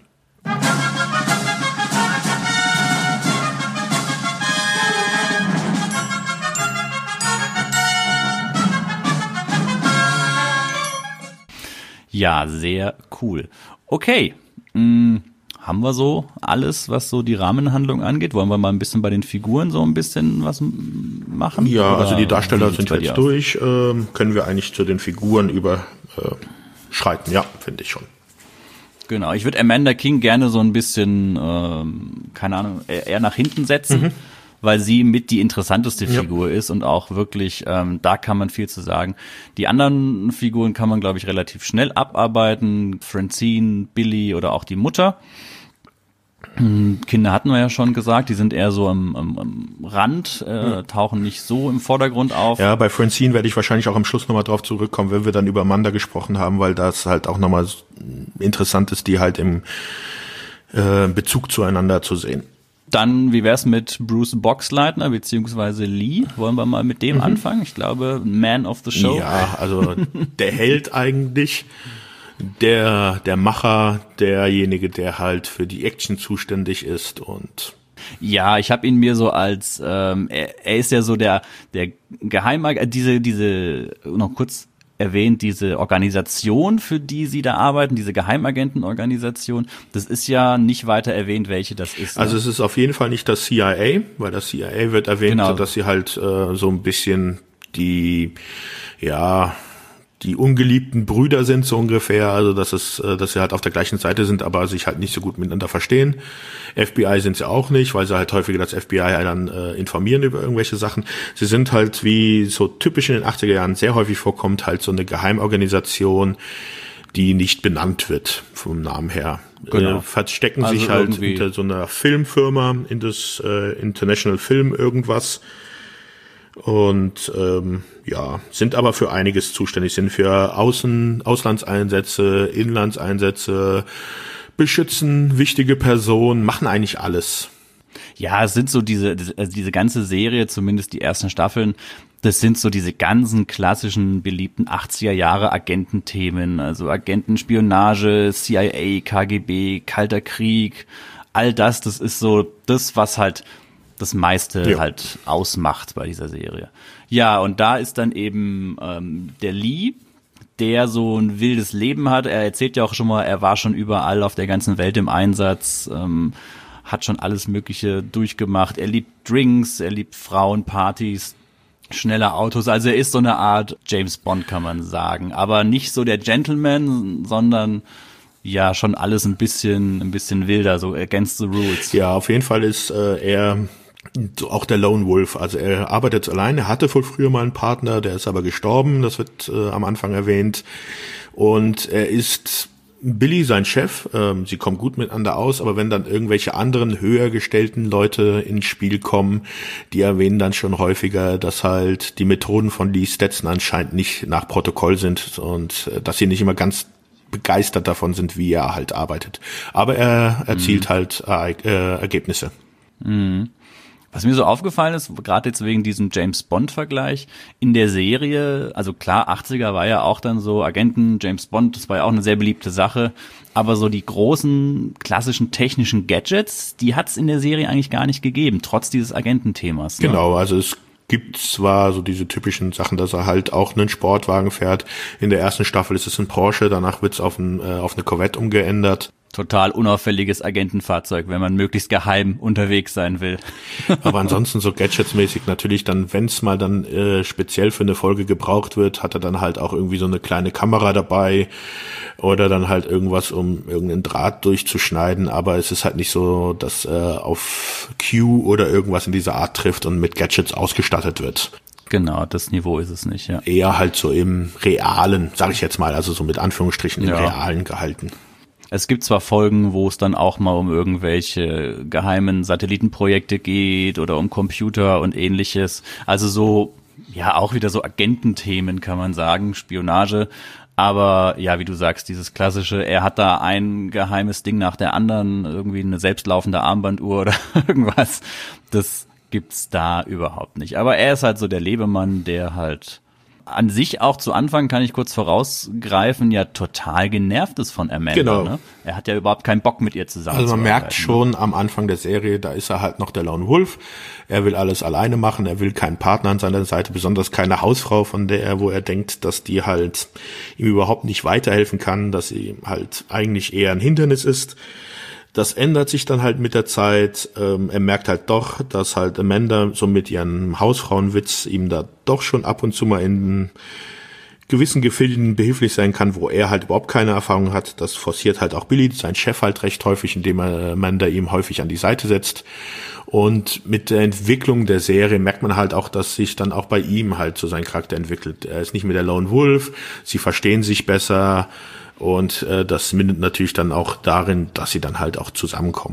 Ja, sehr cool. Okay, hm, haben wir so alles, was so die Rahmenhandlung angeht? Wollen wir mal ein bisschen bei den Figuren so ein bisschen was machen? Ja, Oder also die Darsteller sind jetzt durch. Ähm, können wir eigentlich zu den Figuren überschreiten? Äh, ja, finde ich schon. Genau, ich würde Amanda King gerne so ein bisschen, ähm, keine Ahnung, eher nach hinten setzen. Mhm. Weil sie mit die interessanteste Figur ja. ist und auch wirklich, ähm, da kann man viel zu sagen. Die anderen Figuren kann man, glaube ich, relativ schnell abarbeiten. Francine, Billy oder auch die Mutter. Kinder hatten wir ja schon gesagt, die sind eher so am, am, am Rand, äh, tauchen nicht so im Vordergrund auf. Ja, bei Francine werde ich wahrscheinlich auch am Schluss nochmal drauf zurückkommen, wenn wir dann über Amanda gesprochen haben, weil das halt auch nochmal interessant ist, die halt im äh, Bezug zueinander zu sehen. Dann, wie wär's mit Bruce Boxleitner beziehungsweise Lee? Wollen wir mal mit dem mhm. anfangen? Ich glaube, Man of the Show. Ja, also der Held eigentlich, der der Macher, derjenige, der halt für die Action zuständig ist und ja, ich habe ihn mir so als ähm, er, er ist ja so der der Geheimagent, diese diese noch kurz erwähnt, diese Organisation, für die sie da arbeiten, diese Geheimagentenorganisation, das ist ja nicht weiter erwähnt, welche das ist. Ne? Also es ist auf jeden Fall nicht das C I A, weil das C I A wird erwähnt, genau. dass sie halt äh, so ein bisschen die, ja, die ungeliebten Brüder sind, so ungefähr, also dass es, äh, dass sie halt auf der gleichen Seite sind, aber sich halt nicht so gut miteinander verstehen. F B I sind sie auch nicht, weil sie halt häufiger das F B I dann äh, informieren über irgendwelche Sachen. Sie sind halt, wie so typisch in den achtziger Jahren sehr häufig vorkommt, halt so eine Geheimorganisation, die nicht benannt wird vom Namen her. Genau. Äh, verstecken also sich halt irgendwie hinter so einer Filmfirma, in das äh, International Film irgendwas. Und ähm, ja, sind aber für einiges zuständig, sind für Außen, Auslandseinsätze, Inlandseinsätze, beschützen wichtige Personen, machen eigentlich alles. Ja, es sind so diese, also diese ganze Serie, zumindest die ersten Staffeln, das sind so diese ganzen klassischen, beliebten achtziger Jahre Agententhemen, also Agentenspionage, C I A, K G B, Kalter Krieg, all das, das ist so das, was halt das meiste ja. halt ausmacht bei dieser Serie. Ja, und da ist dann eben ähm, der Lee, der so ein wildes Leben hat. Er erzählt ja auch schon mal, er war schon überall auf der ganzen Welt im Einsatz, ähm, hat schon alles Mögliche durchgemacht. Er liebt Drinks, er liebt Frauen, Partys, schnelle Autos. Also er ist so eine Art James Bond, kann man sagen. Aber nicht so der Gentleman, sondern ja schon alles ein bisschen ein bisschen wilder, so against the rules. Ja, auf jeden Fall ist äh, er auch der Lone Wolf. Also er arbeitet alleine, hatte wohl früher mal einen Partner, der ist aber gestorben, das wird äh, am Anfang erwähnt. Und er ist Billy, sein Chef, ähm, sie kommen gut miteinander aus, aber wenn dann irgendwelche anderen höher gestellten Leute ins Spiel kommen, die erwähnen dann schon häufiger, dass halt die Methoden von Lee Stetson anscheinend nicht nach Protokoll sind und äh, dass sie nicht immer ganz begeistert davon sind, wie er halt arbeitet. Aber er erzielt mhm. halt äh, äh, Ergebnisse. Mhm. Was mir so aufgefallen ist, gerade jetzt wegen diesem James-Bond-Vergleich, in der Serie, also klar, achtziger war ja auch dann so Agenten, James Bond, das war ja auch eine sehr beliebte Sache, aber so die großen, klassischen technischen Gadgets, die hat es in der Serie eigentlich gar nicht gegeben, trotz dieses Agententhemas. Ne? Genau, also es gibt zwar so diese typischen Sachen, dass er halt auch einen Sportwagen fährt. In der ersten Staffel ist es ein Porsche, danach wird es auf, ein, äh, auf eine Corvette umgeändert. Total unauffälliges Agentenfahrzeug, wenn man möglichst geheim unterwegs sein will. Aber ansonsten so gadgetsmäßig natürlich dann, wenn es mal dann äh, speziell für eine Folge gebraucht wird, hat er dann halt auch irgendwie so eine kleine Kamera dabei oder dann halt irgendwas, um irgendeinen Draht durchzuschneiden. Aber es ist halt nicht so, dass äh, auf Q oder irgendwas in dieser Art trifft und mit Gadgets ausgestattet wird. Genau, das Niveau ist es nicht, ja. Eher halt so im Realen, sage ich jetzt mal, also so mit Anführungsstrichen im ja. Realen gehalten. Es gibt zwar Folgen, wo es dann auch mal um irgendwelche geheimen Satellitenprojekte geht oder um Computer und ähnliches. Also so, ja, auch wieder so Agententhemen, kann man sagen, Spionage. Aber ja, wie du sagst, dieses klassische, er hat da ein geheimes Ding nach der anderen, irgendwie eine selbstlaufende Armbanduhr oder irgendwas. Das gibt's da überhaupt nicht. Aber er ist halt so der Lebemann, der halt an sich auch zu Anfang, kann ich kurz vorausgreifen, ja total genervt ist von Amanda. Genau. Ne? Er hat ja überhaupt keinen Bock mit ihr zusammen. Also man merkt schon am Anfang der Serie, da ist er halt noch der Lone Wolf. Er will alles alleine machen, er will keinen Partner an seiner Seite, besonders keine Hausfrau, von der er, wo er denkt, dass die halt ihm überhaupt nicht weiterhelfen kann, dass sie halt eigentlich eher ein Hindernis ist. Das ändert sich dann halt mit der Zeit. Ähm, er merkt halt doch, dass halt Amanda so mit ihrem Hausfrauenwitz ihm da doch schon ab und zu mal in gewissen Gefilden behilflich sein kann, wo er halt überhaupt keine Erfahrung hat. Das forciert halt auch Billy, sein Chef, halt recht häufig, indem er Amanda ihm häufig an die Seite setzt. Und mit der Entwicklung der Serie merkt man halt auch, dass sich dann auch bei ihm halt so sein Charakter entwickelt. Er ist nicht mehr der Lone Wolf, sie verstehen sich besser. Und äh, das mündet natürlich dann auch darin, dass sie dann halt auch zusammenkommen.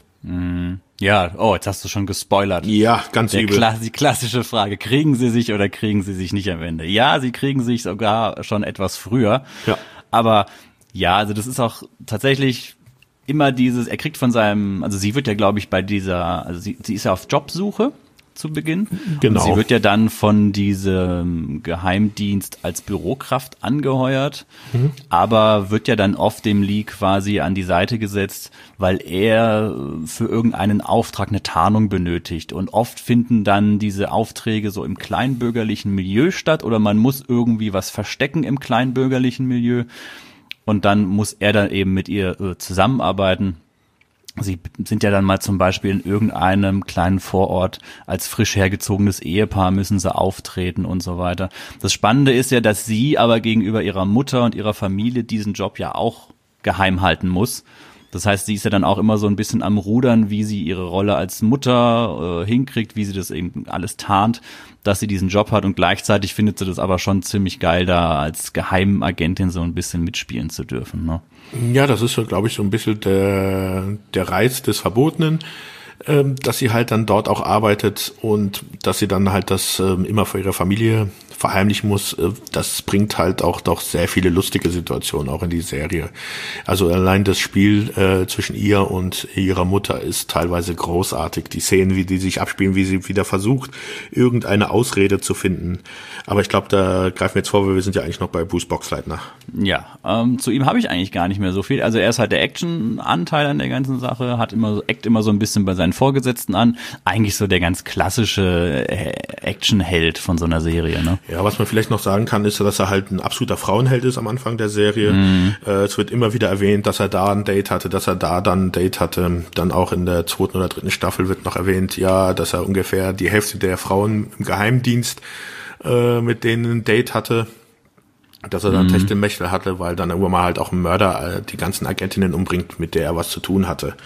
Mm, ja, oh, jetzt hast du schon gespoilert. Ja, ganz Der übel. Kla- die klassische Frage, kriegen sie sich oder kriegen sie sich nicht am Ende? Ja, sie kriegen sich sogar schon etwas früher. Ja. Aber ja, also das ist auch tatsächlich immer dieses, er kriegt von seinem, also sie wird ja, glaube ich, bei dieser, also sie, sie ist ja auf Jobsuche zu Beginn. Genau. Und sie wird ja dann von diesem Geheimdienst als Bürokraft angeheuert, mhm. aber wird ja dann oft dem Lee quasi an die Seite gesetzt, weil er für irgendeinen Auftrag eine Tarnung benötigt. Und oft finden dann diese Aufträge so im kleinbürgerlichen Milieu statt oder man muss irgendwie was verstecken im kleinbürgerlichen Milieu und dann muss er dann eben mit ihr äh, zusammenarbeiten. Sie sind ja dann mal zum Beispiel in irgendeinem kleinen Vorort als frisch hergezogenes Ehepaar müssen sie auftreten und so weiter. Das Spannende ist ja, dass sie aber gegenüber ihrer Mutter und ihrer Familie diesen Job ja auch geheim halten muss. Das heißt, sie ist ja dann auch immer so ein bisschen am Rudern, wie sie ihre Rolle als Mutter äh, hinkriegt, wie sie das eben alles tarnt, dass sie diesen Job hat und gleichzeitig findet sie das aber schon ziemlich geil, da als Geheimagentin so ein bisschen mitspielen zu dürfen, ne? Ja, das ist so, glaube ich, so ein bisschen der, der Reiz des Verbotenen, ähm, dass sie halt dann dort auch arbeitet und dass sie dann halt das ähm, immer für ihre Familie verheimlichen muss, das bringt halt auch doch sehr viele lustige Situationen auch in die Serie. Also allein das Spiel äh, zwischen ihr und ihrer Mutter ist teilweise großartig. Die Szenen, wie die sich abspielen, wie sie wieder versucht, irgendeine Ausrede zu finden. Aber ich glaube, da greifen wir jetzt vor, weil wir sind ja eigentlich noch bei Bruce Boxleitner. Ja, ähm, zu ihm habe ich eigentlich gar nicht mehr so viel. Also er ist halt der Action-Anteil an der ganzen Sache, hat immer, eckt immer so ein bisschen bei seinen Vorgesetzten an. Eigentlich so der ganz klassische Action-Held von so einer Serie, ne? Ja, was man vielleicht noch sagen kann, ist, dass er halt ein absoluter Frauenheld ist am Anfang der Serie. Mhm. Äh, es wird immer wieder erwähnt, dass er da ein Date hatte, dass er da dann ein Date hatte. Dann auch in der zweiten oder dritten Staffel wird noch erwähnt, ja, dass er ungefähr die Hälfte der Frauen im Geheimdienst äh, mit denen ein Date hatte. Dass er dann mhm. Techtelmechtel hatte, weil dann irgendwann mal halt auch ein Mörder äh, die ganzen Agentinnen umbringt, mit der er was zu tun hatte.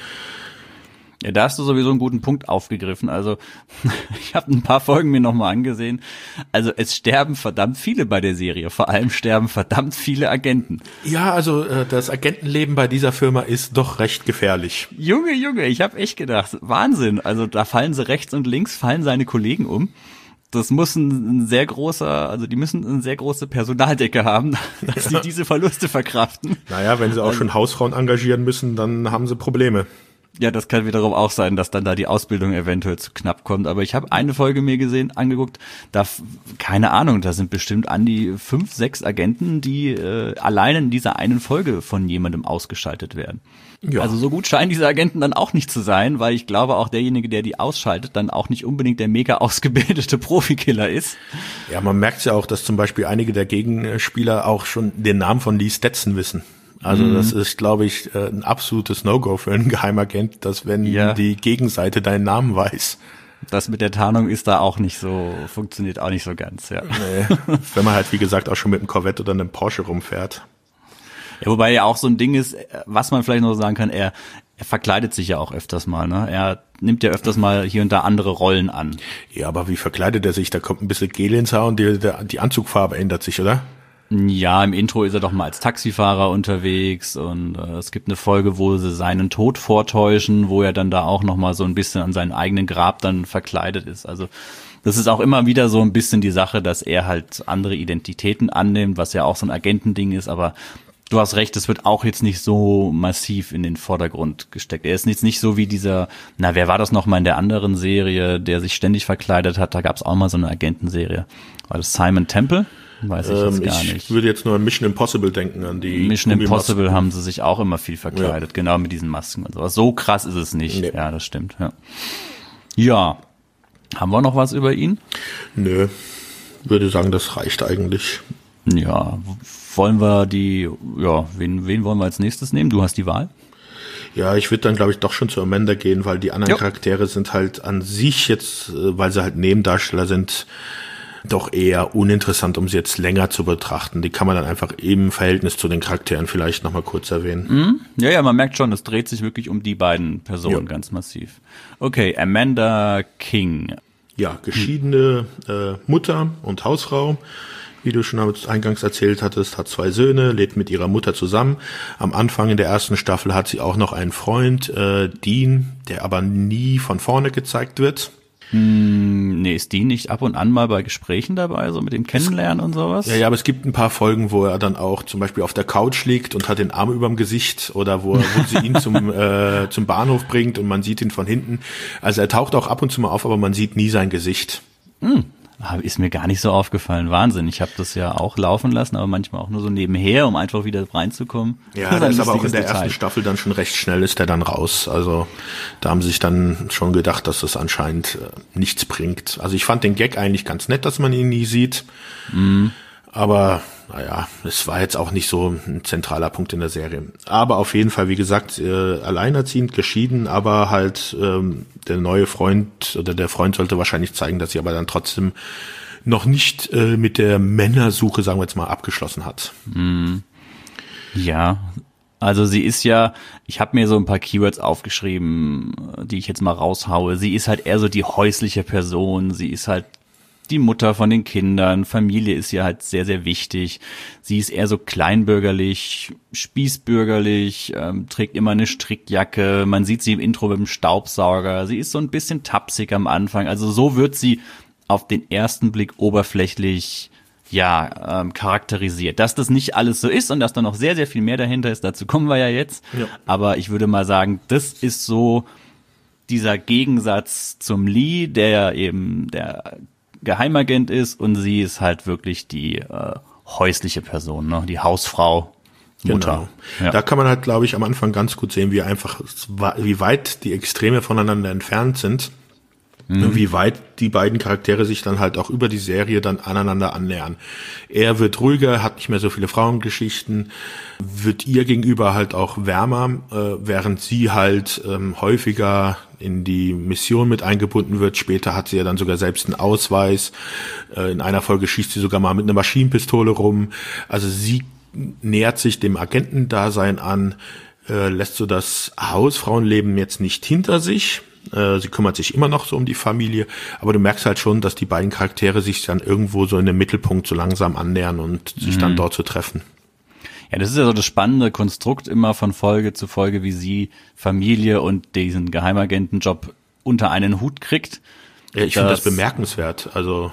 Ja, da hast du sowieso einen guten Punkt aufgegriffen. Also ich habe ein paar Folgen mir nochmal angesehen. Also es sterben verdammt viele bei der Serie. Vor allem sterben verdammt viele Agenten. Ja, also äh, das Agentenleben bei dieser Firma ist doch recht gefährlich. Junge, Junge, ich habe echt gedacht, Wahnsinn. Also da fallen sie rechts und links, fallen seine Kollegen um. Das muss ein sehr großer, also die müssen eine sehr große Personaldecke haben, dass sie diese Verluste verkraften. Naja, wenn sie auch also, schon Hausfrauen engagieren müssen, dann haben sie Probleme. Ja, das kann wiederum auch sein, dass dann da die Ausbildung eventuell zu knapp kommt. Aber ich habe eine Folge mir gesehen, angeguckt, da, keine Ahnung, da sind bestimmt an die fünf, sechs Agenten, die äh, allein in dieser einen Folge von jemandem ausgeschaltet werden. Ja. Also so gut scheinen diese Agenten dann auch nicht zu sein, weil ich glaube auch derjenige, der die ausschaltet, dann auch nicht unbedingt der mega ausgebildete Profikiller ist. Ja, man merkt ja auch, dass zum Beispiel einige der Gegenspieler auch schon den Namen von Lee Stetson wissen. Also mhm. das ist, glaube ich, ein absolutes No-Go für einen Geheimagent, dass wenn ja. die Gegenseite deinen Namen weiß. Das mit der Tarnung ist da auch nicht so, funktioniert auch nicht so ganz, ja. Nee, wenn man halt, wie gesagt, auch schon mit einem Corvette oder einem Porsche rumfährt. Ja, wobei ja auch so ein Ding ist, was man vielleicht noch sagen kann, er, er verkleidet sich ja auch öfters mal, ne? Er nimmt ja öfters mal hier und da andere Rollen an. Ja, aber wie verkleidet er sich? Da kommt ein bisschen Gel ins Haar und die, die Anzugfarbe ändert sich, oder? Ja, im Intro ist er doch mal als Taxifahrer unterwegs und äh, es gibt eine Folge, wo sie seinen Tod vortäuschen, wo er dann da auch noch mal so ein bisschen an seinem eigenen Grab dann verkleidet ist. Also das ist auch immer wieder so ein bisschen die Sache, dass er halt andere Identitäten annimmt, was ja auch so ein Agentending ist, aber du hast recht, es wird auch jetzt nicht so massiv in den Vordergrund gesteckt. Er ist jetzt nicht so wie dieser, na, wer war das noch mal in der anderen Serie, der sich ständig verkleidet hat, da gab es auch mal so eine Agentenserie. War das Simon Temple? Weiß ich jetzt gar ich nicht. Ich würde jetzt nur an Mission Impossible denken, an die Mission Impossible haben sie sich auch immer viel verkleidet, ja. Genau mit diesen Masken und sowas. So krass ist es nicht. Nee. Ja, das stimmt. Ja. ja, haben wir noch was über ihn? Nö, würde sagen, das reicht eigentlich. Ja, wollen wir die, ja, wen, wen wollen wir als nächstes nehmen? Du hast die Wahl. Ja, ich würde dann, glaube ich, doch schon zu Amanda gehen, weil die anderen jo. Charaktere sind halt an sich jetzt, weil sie halt Nebendarsteller sind, doch eher uninteressant, um sie jetzt länger zu betrachten. Die kann man dann einfach im Verhältnis zu den Charakteren vielleicht nochmal kurz erwähnen. Mhm. Ja, ja, man merkt schon, es dreht sich wirklich um die beiden Personen ja. ganz massiv. Okay, Amanda King. Ja, geschiedene äh, Mutter und Hausfrau. Wie du schon eingangs erzählt hattest, hat zwei Söhne, lebt mit ihrer Mutter zusammen. Am Anfang in der ersten Staffel hat sie auch noch einen Freund, äh, Dean, der aber nie von vorne gezeigt wird. Hm, nee, ist die nicht ab und an mal bei Gesprächen dabei, so mit dem Kennenlernen und sowas? Ja, ja, aber es gibt ein paar Folgen, wo er dann auch zum Beispiel auf der Couch liegt und hat den Arm überm Gesicht oder wo, wo sie ihn zum äh, zum Bahnhof bringt und man sieht ihn von hinten. Also er taucht auch ab und zu mal auf, aber man sieht nie sein Gesicht. Hm. Ist mir gar nicht so aufgefallen. Wahnsinn. Ich habe das ja auch laufen lassen, aber manchmal auch nur so nebenher, um einfach wieder reinzukommen. Ja, das ist aber auch in der Detail. ersten Staffel dann schon recht schnell ist der dann raus. Also da haben sie sich dann schon gedacht, dass das anscheinend äh, nichts bringt. Also ich fand den Gag eigentlich ganz nett, dass man ihn nie sieht. Mhm. Aber naja, es war jetzt auch nicht so ein zentraler Punkt in der Serie. Aber auf jeden Fall, wie gesagt, äh, alleinerziehend, geschieden, aber halt ähm, der neue Freund oder der Freund sollte wahrscheinlich zeigen, dass sie aber dann trotzdem noch nicht äh, mit der Männersuche, sagen wir jetzt mal, abgeschlossen hat. Mhm. Ja, also sie ist ja, ich habe mir so ein paar Keywords aufgeschrieben, die ich jetzt mal raushaue. Sie ist halt eher so die häusliche Person, sie ist halt die Mutter von den Kindern, Familie ist ihr halt sehr, sehr wichtig. Sie ist eher so kleinbürgerlich, spießbürgerlich, ähm, trägt immer eine Strickjacke, man sieht sie im Intro mit dem Staubsauger. Sie ist so ein bisschen tapsig am Anfang. Also so wird sie auf den ersten Blick oberflächlich ja, ähm, charakterisiert. Dass das nicht alles so ist und dass da noch sehr, sehr viel mehr dahinter ist, dazu kommen wir ja jetzt. Ja. Aber ich würde mal sagen, das ist so dieser Gegensatz zum Lee, der ja eben der Geheimagent ist und sie ist halt wirklich die äh, häusliche Person, ne? Die Hausfrau, Mutter. Genau. Ja. Da kann man halt, glaube ich, am Anfang ganz gut sehen, wie einfach, wie weit die Extreme voneinander entfernt sind. Mhm. Wie weit die beiden Charaktere sich dann halt auch über die Serie dann aneinander annähern. Er wird ruhiger, hat nicht mehr so viele Frauengeschichten, wird ihr gegenüber halt auch wärmer, äh, während sie halt ähm, häufiger in die Mission mit eingebunden wird. Später hat sie ja dann sogar selbst einen Ausweis. Äh, in einer Folge schießt sie sogar mal mit einer Maschinenpistole rum. Also sie nähert sich dem Agentendasein an, äh, lässt so das Hausfrauenleben jetzt nicht hinter sich. Sie kümmert sich immer noch so um die Familie, aber du merkst halt schon, dass die beiden Charaktere sich dann irgendwo so in den Mittelpunkt so langsam annähern und sich mhm. dann dort zu treffen. Ja, das ist ja so das spannende Konstrukt immer von Folge zu Folge, wie sie Familie und diesen Geheimagentenjob unter einen Hut kriegt. Ja, ich finde das bemerkenswert. Also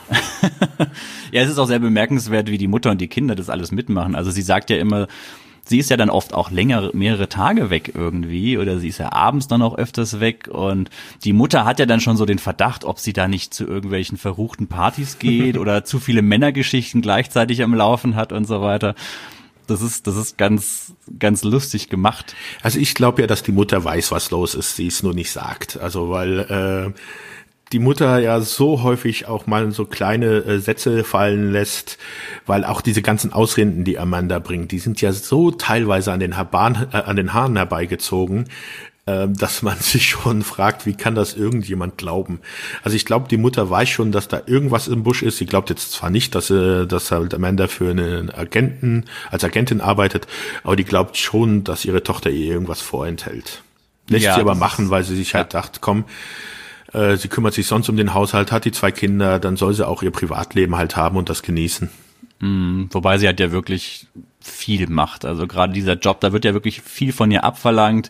ja, es ist auch sehr bemerkenswert, wie die Mutter und die Kinder das alles mitmachen. Also sie sagt ja immer, sie ist ja dann oft auch länger, mehrere Tage weg irgendwie oder sie ist ja abends dann auch öfters weg und die Mutter hat ja dann schon so den Verdacht, ob sie da nicht zu irgendwelchen verruchten Partys geht oder zu viele Männergeschichten gleichzeitig am Laufen hat und so weiter. Das ist, das ist ganz, ganz lustig gemacht. Also ich glaube ja, dass die Mutter weiß, was los ist, sie es nur nicht sagt. Also weil äh, die Mutter ja so häufig auch mal so kleine äh, Sätze fallen lässt, weil auch diese ganzen Ausreden, die Amanda bringt, die sind ja so teilweise an den, Haaren, äh, an den Haaren herbeigezogen, äh, dass man sich schon fragt, wie kann das irgendjemand glauben? Also ich glaube, die Mutter weiß schon, dass da irgendwas im Busch ist. Sie glaubt jetzt zwar nicht, dass, äh, dass halt Amanda für einen Agenten, als Agentin arbeitet, aber die glaubt schon, dass ihre Tochter ihr irgendwas vorenthält. Lässt ja, sie aber machen, weil sie sich halt ja. dacht, komm, sie kümmert sich sonst um den Haushalt, hat die zwei Kinder, dann soll sie auch ihr Privatleben halt haben und das genießen. Mm, wobei sie halt ja wirklich viel macht. Also gerade dieser Job, da wird ja wirklich viel von ihr abverlangt.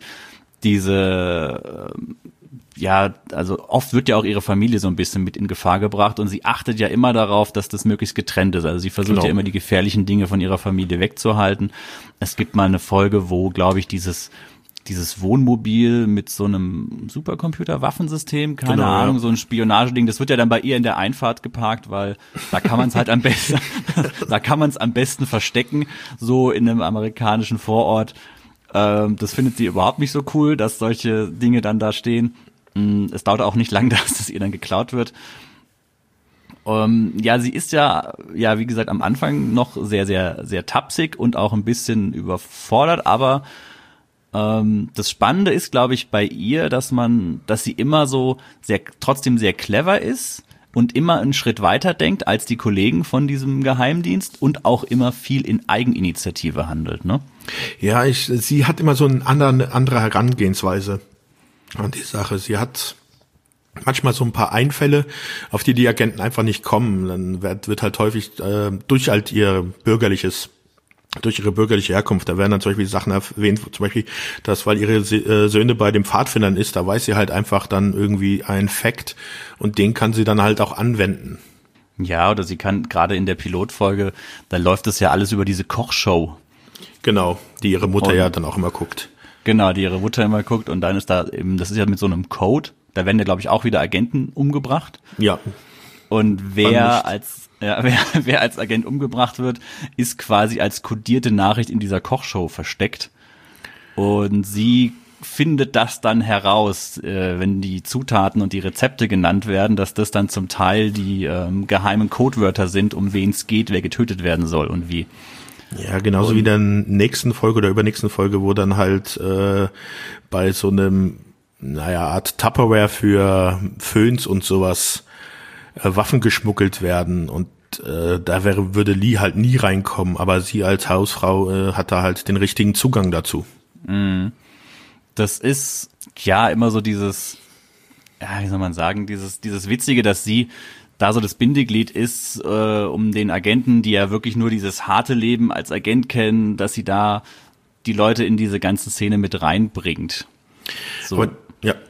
Diese, ja, also oft wird ja auch ihre Familie so ein bisschen mit in Gefahr gebracht und sie achtet ja immer darauf, dass das möglichst getrennt ist. Also sie versucht genau. ja immer die gefährlichen Dinge von ihrer Familie wegzuhalten. Es gibt mal eine Folge, wo, glaube ich, dieses dieses Wohnmobil mit so einem Supercomputer-Waffensystem, keine genau, Ahnung, ja. so ein Spionageding, das wird ja dann bei ihr in der Einfahrt geparkt, weil da kann man es halt am besten, da kann man es am besten verstecken, so in einem amerikanischen Vorort. Ähm, das findet sie überhaupt nicht so cool, dass solche Dinge dann da stehen. Es dauert auch nicht lang, dass es ihr dann geklaut wird. Um, ja, sie ist ja, ja, wie gesagt, am Anfang noch sehr, sehr, sehr tapsig und auch ein bisschen überfordert, aber das Spannende ist, glaube ich, bei ihr, dass man, dass sie immer so sehr, trotzdem sehr clever ist und immer einen Schritt weiter denkt als die Kollegen von diesem Geheimdienst und auch immer viel in Eigeninitiative handelt, ne? Ja, ich, sie hat immer so eine andere, eine andere Herangehensweise an die Sache. Sie hat manchmal so ein paar Einfälle, auf die die Agenten einfach nicht kommen. Dann wird, wird halt häufig äh, durch halt ihr bürgerliches durch ihre bürgerliche Herkunft, da werden dann zum Beispiel Sachen erwähnt, zum Beispiel, dass weil ihre Söhne bei den Pfadfindern ist, da weiß sie halt einfach dann irgendwie einen Fact und den kann sie dann halt auch anwenden. Ja, oder sie kann, gerade in der Pilotfolge, da läuft es ja alles über diese Kochshow. Genau, die ihre Mutter und, ja dann auch immer guckt. Genau, die ihre Mutter immer guckt und dann ist da eben, das ist ja mit so einem Code, da werden ja, glaube ich, auch wieder Agenten umgebracht. Ja. Und wer als Ja, wer, wer als Agent umgebracht wird, ist quasi als kodierte Nachricht in dieser Kochshow versteckt. Und sie findet das dann heraus, äh, wenn die Zutaten und die Rezepte genannt werden, dass das dann zum Teil die ähm, geheimen Codewörter sind, um wen es geht, wer getötet werden soll und wie. Ja, genauso und, wie in der nächsten Folge oder übernächsten Folge, wo dann halt äh, bei so einem, naja, Art Tupperware für Föhns und sowas Waffen geschmuggelt werden und äh, da wäre würde Lee halt nie reinkommen, aber sie als Hausfrau äh, hat da halt den richtigen Zugang dazu. Das ist ja immer so dieses, ja, wie soll man sagen, dieses dieses Witzige, dass sie da so das Bindeglied ist, äh, um den Agenten, die ja wirklich nur dieses harte Leben als Agent kennen, dass sie da die Leute in diese ganze Szene mit reinbringt. So. Aber, ja.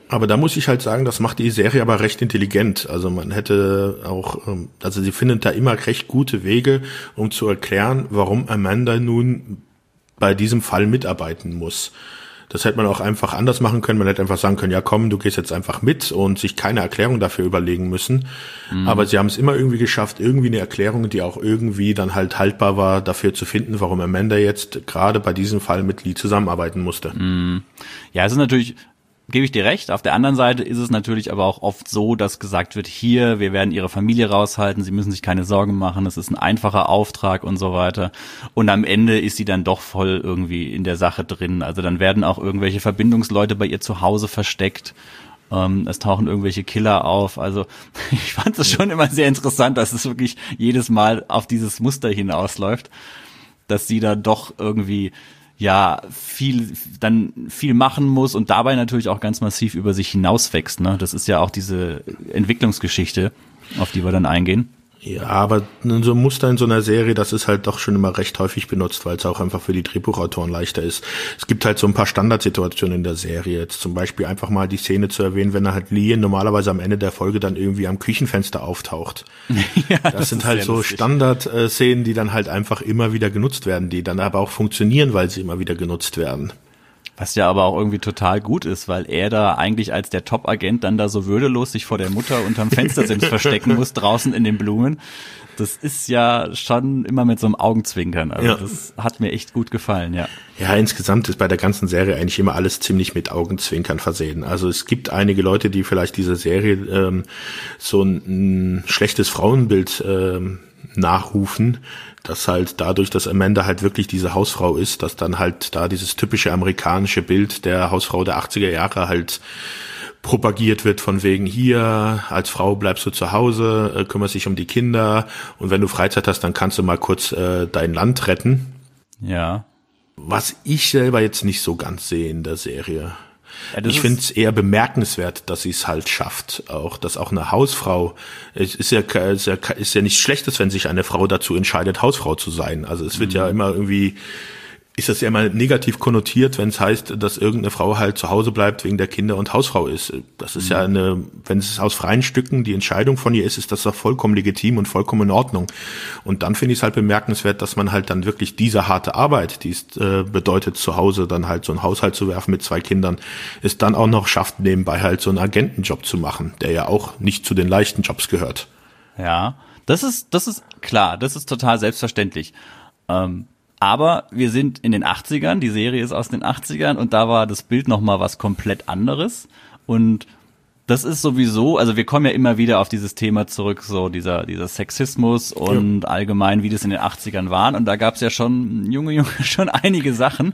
Aber da muss ich halt sagen, das macht die Serie aber recht intelligent. Also man hätte auch, also sie findet da immer recht gute Wege, um zu erklären, warum Amanda nun bei diesem Fall mitarbeiten muss. Das hätte man auch einfach anders machen können. Man hätte einfach sagen können, ja komm, du gehst jetzt einfach mit und sich keine Erklärung dafür überlegen müssen. Mhm. Aber sie haben es immer irgendwie geschafft, irgendwie eine Erklärung, die auch irgendwie dann halt haltbar war, dafür zu finden, warum Amanda jetzt gerade bei diesem Fall mit Lee zusammenarbeiten musste. Mhm. Ja, es ist natürlich, gebe ich dir recht. Auf der anderen Seite ist es natürlich aber auch oft so, dass gesagt wird, hier, wir werden ihre Familie raushalten, sie müssen sich keine Sorgen machen, es ist ein einfacher Auftrag und so weiter. Und am Ende ist sie dann doch voll irgendwie in der Sache drin. Also dann werden auch irgendwelche Verbindungsleute bei ihr zu Hause versteckt. Ähm, es tauchen irgendwelche Killer auf. Also ich fand es schon immer sehr interessant, dass es wirklich jedes Mal auf dieses Muster hinausläuft, dass sie da doch irgendwie ja viel dann viel machen muss und dabei natürlich auch ganz massiv über sich hinauswächst, ne? Das ist ja auch diese Entwicklungsgeschichte, auf die wir dann eingehen. Ja, aber so ein Muster in so einer Serie, das ist halt doch schon immer recht häufig benutzt, weil es auch einfach für die Drehbuchautoren leichter ist. Es gibt halt so ein paar Standardsituationen in der Serie. Jetzt zum Beispiel einfach mal die Szene zu erwähnen, wenn er halt Lee normalerweise am Ende der Folge dann irgendwie am Küchenfenster auftaucht. Ja, das, das sind halt so Standardszenen, die dann halt einfach immer wieder genutzt werden, die dann aber auch funktionieren, weil sie immer wieder genutzt werden. Was ja aber auch irgendwie total gut ist, weil er da eigentlich als der Top-Agent dann da so würdelos sich vor der Mutter unterm Fenstersims verstecken muss, draußen in den Blumen. Das ist ja schon immer mit so einem Augenzwinkern. Also ja. Das hat mir echt gut gefallen, ja. Ja, insgesamt ist bei der ganzen Serie eigentlich immer alles ziemlich mit Augenzwinkern versehen. Also es gibt einige Leute, die vielleicht diese Serie ähm, so ein, ein schlechtes Frauenbild ähm, nachrufen, dass halt dadurch, dass Amanda halt wirklich diese Hausfrau ist, dass dann halt da dieses typische amerikanische Bild der Hausfrau der achtziger Jahre halt propagiert wird, von wegen hier, als Frau bleibst du zu Hause, äh, kümmerst dich um die Kinder und wenn du Freizeit hast, dann kannst du mal kurz äh, dein Land retten. Ja. Was ich selber jetzt nicht so ganz sehe in der Serie. Ja, ich finde es eher bemerkenswert, dass sie es halt schafft, auch dass auch eine Hausfrau, es ist ja, ist ja ist ja nichts Schlechtes, wenn sich eine Frau dazu entscheidet, Hausfrau zu sein. Also es wird mhm. ja immer irgendwie, ist das ja immer negativ konnotiert, wenn es heißt, dass irgendeine Frau halt zu Hause bleibt wegen der Kinder und Hausfrau ist. Das ist mhm. ja eine, wenn es aus freien Stücken die Entscheidung von ihr ist, ist das doch vollkommen legitim und vollkommen in Ordnung. Und dann finde ich es halt bemerkenswert, dass man halt dann wirklich diese harte Arbeit, die es äh, bedeutet, zu Hause dann halt so einen Haushalt zu werfen mit zwei Kindern, es dann auch noch schafft, nebenbei halt so einen Agentenjob zu machen, der ja auch nicht zu den leichten Jobs gehört. Ja, das ist, das ist klar, das ist total selbstverständlich. Ähm Aber wir sind in den achtzigern, die Serie ist aus den achtzigern und da war das Bild nochmal was komplett anderes. Und das ist sowieso, also wir kommen ja immer wieder auf dieses Thema zurück, so dieser dieser Sexismus und ja. allgemein, wie das in den achtzigern waren. Und da gab es ja schon, Junge, Junge, schon einige Sachen.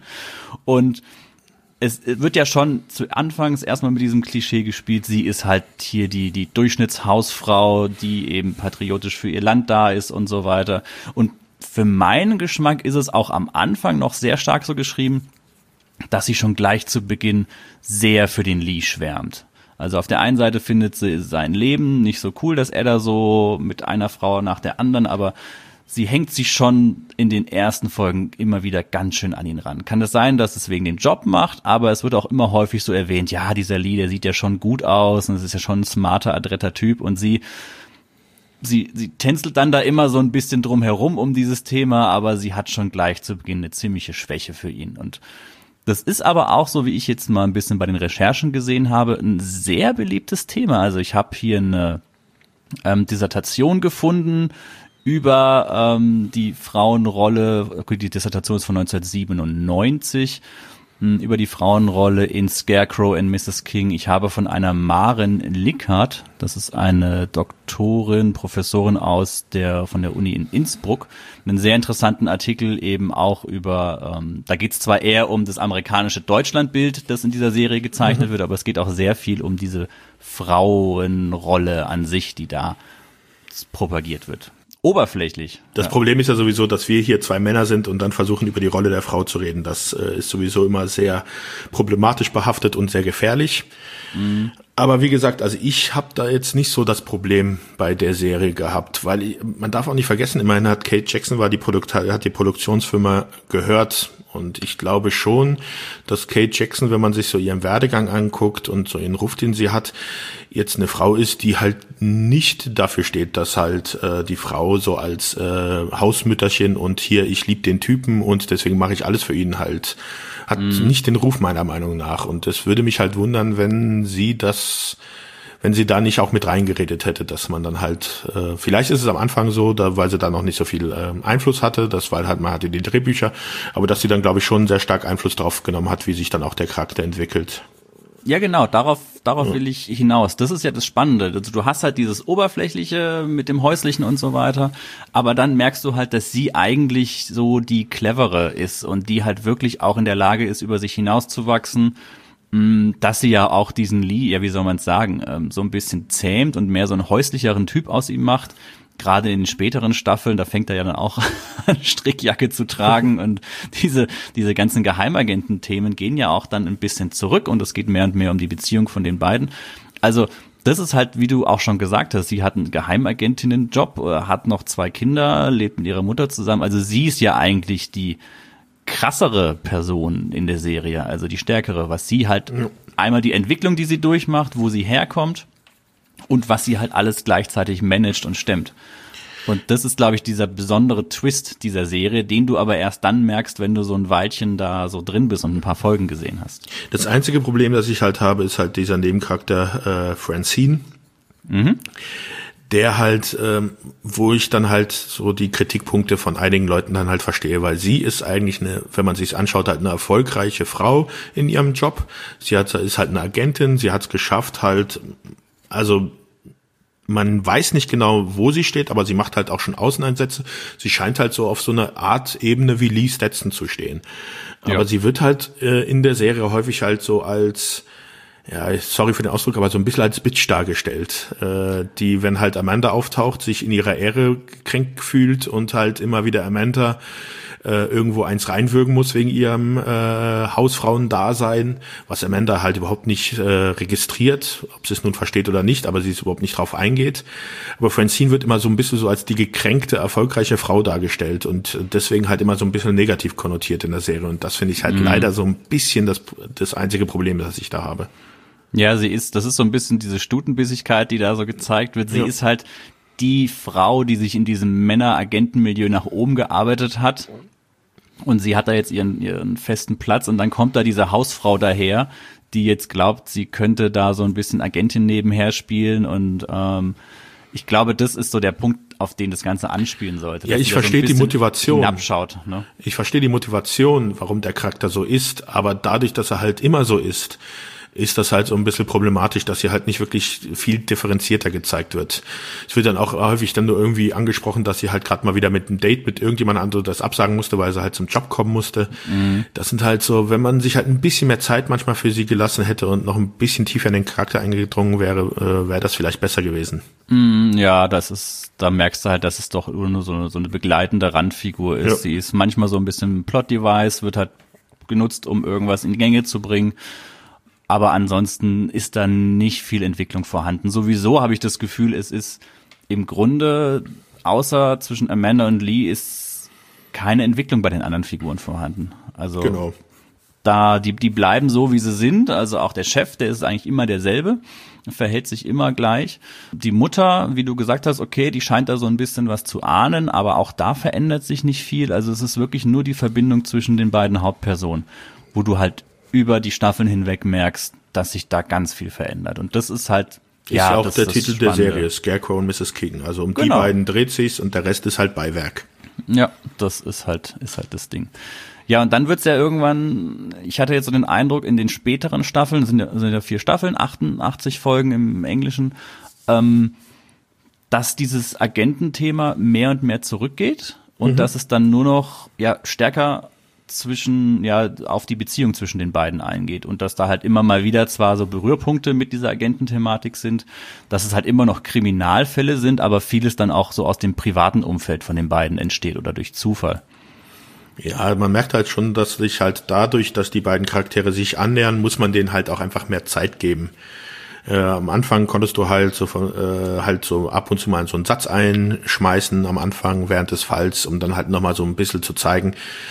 Und es wird ja schon zu Anfangs erstmal mit diesem Klischee gespielt, sie ist halt hier die die Durchschnittshausfrau, die eben patriotisch für ihr Land da ist und so weiter. Und für meinen Geschmack ist es auch am Anfang noch sehr stark so geschrieben, dass sie schon gleich zu Beginn sehr für den Lee schwärmt. Also auf der einen Seite findet sie sein Leben nicht so cool, dass er da so mit einer Frau nach der anderen, aber sie hängt sich schon in den ersten Folgen immer wieder ganz schön an ihn ran. Kann es sein, dass es wegen dem Job macht, aber es wird auch immer häufig so erwähnt, ja, dieser Lee, der sieht ja schon gut aus und es ist ja schon ein smarter, adretter Typ und sie Sie, sie tänzelt dann da immer so ein bisschen drum herum um dieses Thema, aber sie hat schon gleich zu Beginn eine ziemliche Schwäche für ihn. Und das ist aber auch, so wie ich jetzt mal ein bisschen bei den Recherchen gesehen habe, ein sehr beliebtes Thema. Also ich habe hier eine ähm, Dissertation gefunden über ähm, die Frauenrolle, die Dissertation ist von neunzehnhundertsiebenundneunzig, über die Frauenrolle in Scarecrow and Misses King. Ich habe von einer Maren Lickhardt, das ist eine Doktorin, Professorin aus der von der Uni in Innsbruck, einen sehr interessanten Artikel eben auch über, ähm, da geht es zwar eher um das amerikanische Deutschlandbild, das in dieser Serie gezeichnet mhm. wird, aber es geht auch sehr viel um diese Frauenrolle an sich, die da propagiert wird. Oberflächlich. Das ja. Problem ist ja sowieso, dass wir hier zwei Männer sind und dann versuchen, über die Rolle der Frau zu reden. Das äh, ist sowieso immer sehr problematisch behaftet und sehr gefährlich. Mhm. Aber wie gesagt, also ich habe da jetzt nicht so das Problem bei der Serie gehabt, weil ich, man darf auch nicht vergessen, immerhin hat Kate Jackson war die Produkt, hat die Produktionsfirma gehört Und ich glaube schon, dass Kate Jackson, wenn man sich so ihren Werdegang anguckt und so ihren Ruf, den sie hat, jetzt eine Frau ist, die halt nicht dafür steht, dass halt äh, die Frau so als äh, Hausmütterchen und hier, ich liebe den Typen und deswegen mache ich alles für ihn halt, hat mm. nicht den Ruf meiner Meinung nach. Und es würde mich halt wundern, wenn sie das... wenn sie da nicht auch mit reingeredet hätte, dass man dann halt, äh, vielleicht ist es am Anfang so, da, weil sie da noch nicht so viel äh, Einfluss hatte, das weil halt man hatte die Drehbücher, aber dass sie dann, glaube ich, schon sehr stark Einfluss drauf genommen hat, wie sich dann auch der Charakter entwickelt. Ja, genau, darauf, darauf ja. will ich hinaus. Das ist ja das Spannende. Also du hast halt dieses Oberflächliche mit dem Häuslichen und so weiter, aber dann merkst du halt, dass sie eigentlich so die Clevere ist und die halt wirklich auch in der Lage ist, über sich hinauszuwachsen, dass sie ja auch diesen Lee, ja wie soll man es sagen, so ein bisschen zähmt und mehr so einen häuslicheren Typ aus ihm macht. Gerade in den späteren Staffeln, da fängt er ja dann auch an, Strickjacke zu tragen und diese diese ganzen Geheimagenten-Themen gehen ja auch dann ein bisschen zurück und es geht mehr und mehr um die Beziehung von den beiden. Also das ist halt, wie du auch schon gesagt hast, sie hat einen Geheimagentinnenjob, hat noch zwei Kinder, lebt mit ihrer Mutter zusammen. Also sie ist ja eigentlich die krassere Person in der Serie, also die stärkere, was sie halt ja. einmal die Entwicklung, die sie durchmacht, wo sie herkommt und was sie halt alles gleichzeitig managt und stemmt. Und das ist, glaube ich, dieser besondere Twist dieser Serie, den du aber erst dann merkst, wenn du so ein Weilchen da so drin bist und ein paar Folgen gesehen hast. Das einzige Problem, das ich halt habe, ist halt dieser Nebencharakter äh, Francine. Mhm. Der halt, ähm, wo ich dann halt so die Kritikpunkte von einigen Leuten dann halt verstehe, weil sie ist eigentlich eine, wenn man sich's anschaut, halt eine erfolgreiche Frau in ihrem Job. Sie hat, ist halt eine Agentin, sie hat's geschafft halt, also man weiß nicht genau, wo sie steht, aber sie macht halt auch schon Außeneinsätze. Sie scheint halt so auf so eine Art Ebene wie Lee Stetson zu stehen. Aber ja. sie wird halt äh, in der Serie häufig halt so als ja, sorry für den Ausdruck, aber so ein bisschen als Bitch dargestellt, äh, die, wenn halt Amanda auftaucht, sich in ihrer Ehre gekränkt fühlt und halt immer wieder Amanda äh, irgendwo eins reinwürgen muss wegen ihrem äh, Hausfrauendasein, was Amanda halt überhaupt nicht äh, registriert, ob sie es nun versteht oder nicht, aber sie ist überhaupt nicht drauf eingeht. Aber Francine wird immer so ein bisschen so als die gekränkte, erfolgreiche Frau dargestellt und deswegen halt immer so ein bisschen negativ konnotiert in der Serie und das finde ich halt mhm. leider so ein bisschen das, das einzige Problem, das ich da habe. Ja, sie ist, das ist so ein bisschen diese Stutenbissigkeit, die da so gezeigt wird. Sie ja. ist halt die Frau, die sich in diesem Männer-Agenten-Milieu nach oben gearbeitet hat. Und sie hat da jetzt ihren, ihren festen Platz. Und dann kommt da diese Hausfrau daher, die jetzt glaubt, sie könnte da so ein bisschen Agentin nebenher spielen. Und ähm, ich glaube, das ist so der Punkt, auf den das Ganze anspielen sollte. Ja, ich verstehe so die Motivation. Hinabschaut, ne? Ich verstehe die Motivation, warum der Charakter so ist. Aber dadurch, dass er halt immer so ist, ist das halt so ein bisschen problematisch, dass hier halt nicht wirklich viel differenzierter gezeigt wird. Es wird dann auch häufig dann nur irgendwie angesprochen, dass sie halt gerade mal wieder mit einem Date mit irgendjemand anderem das absagen musste, weil sie halt zum Job kommen musste. Mhm. Das sind halt so, wenn man sich halt ein bisschen mehr Zeit manchmal für sie gelassen hätte und noch ein bisschen tiefer in den Charakter eingedrungen wäre, äh, wäre das vielleicht besser gewesen. Mhm, ja, das ist, da merkst du halt, dass es doch nur so eine, so eine begleitende Randfigur ist. Ja. Sie ist manchmal so ein bisschen Plot-Device, wird halt genutzt, um irgendwas in die Gänge zu bringen. Aber ansonsten ist da nicht viel Entwicklung vorhanden. Sowieso habe ich das Gefühl, es ist im Grunde, außer zwischen Amanda und Lee, ist keine Entwicklung bei den anderen Figuren vorhanden. Also genau. da die die bleiben so, wie sie sind. Also auch der Chef, der ist eigentlich immer derselbe, verhält sich immer gleich. Die Mutter, wie du gesagt hast, okay, die scheint da so ein bisschen was zu ahnen, aber auch da verändert sich nicht viel. Also es ist wirklich nur die Verbindung zwischen den beiden Hauptpersonen, wo du halt über die Staffeln hinweg merkst, dass sich da ganz viel verändert. Und das ist halt, ist ja auch der Titel der Serie, Scarecrow und Missus Keegan. Also um genau. die beiden dreht sich's und der Rest ist halt Beiwerk. Ja, das ist halt, ist halt das Ding. Ja, und dann wird's ja irgendwann, ich hatte jetzt so den Eindruck, in den späteren Staffeln, sind ja, sind ja vier Staffeln, achtundachtzig Folgen im Englischen, ähm, dass dieses Agententhema mehr und mehr zurückgeht und mhm. dass es dann nur noch, ja, stärker zwischen, ja, auf die Beziehung zwischen den beiden eingeht und dass da halt immer mal wieder zwar so Berührpunkte mit dieser Agententhematik sind, dass es halt immer noch Kriminalfälle sind, aber vieles dann auch so aus dem privaten Umfeld von den beiden entsteht oder durch Zufall. Ja, man merkt halt schon, dass sich halt dadurch, dass die beiden Charaktere sich annähern, muss man denen halt auch einfach mehr Zeit geben. Äh, am Anfang konntest du halt so äh, halt so ab und zu mal so einen Satz einschmeißen am Anfang während des Falls, um dann halt nochmal so ein bisschen zu zeigen,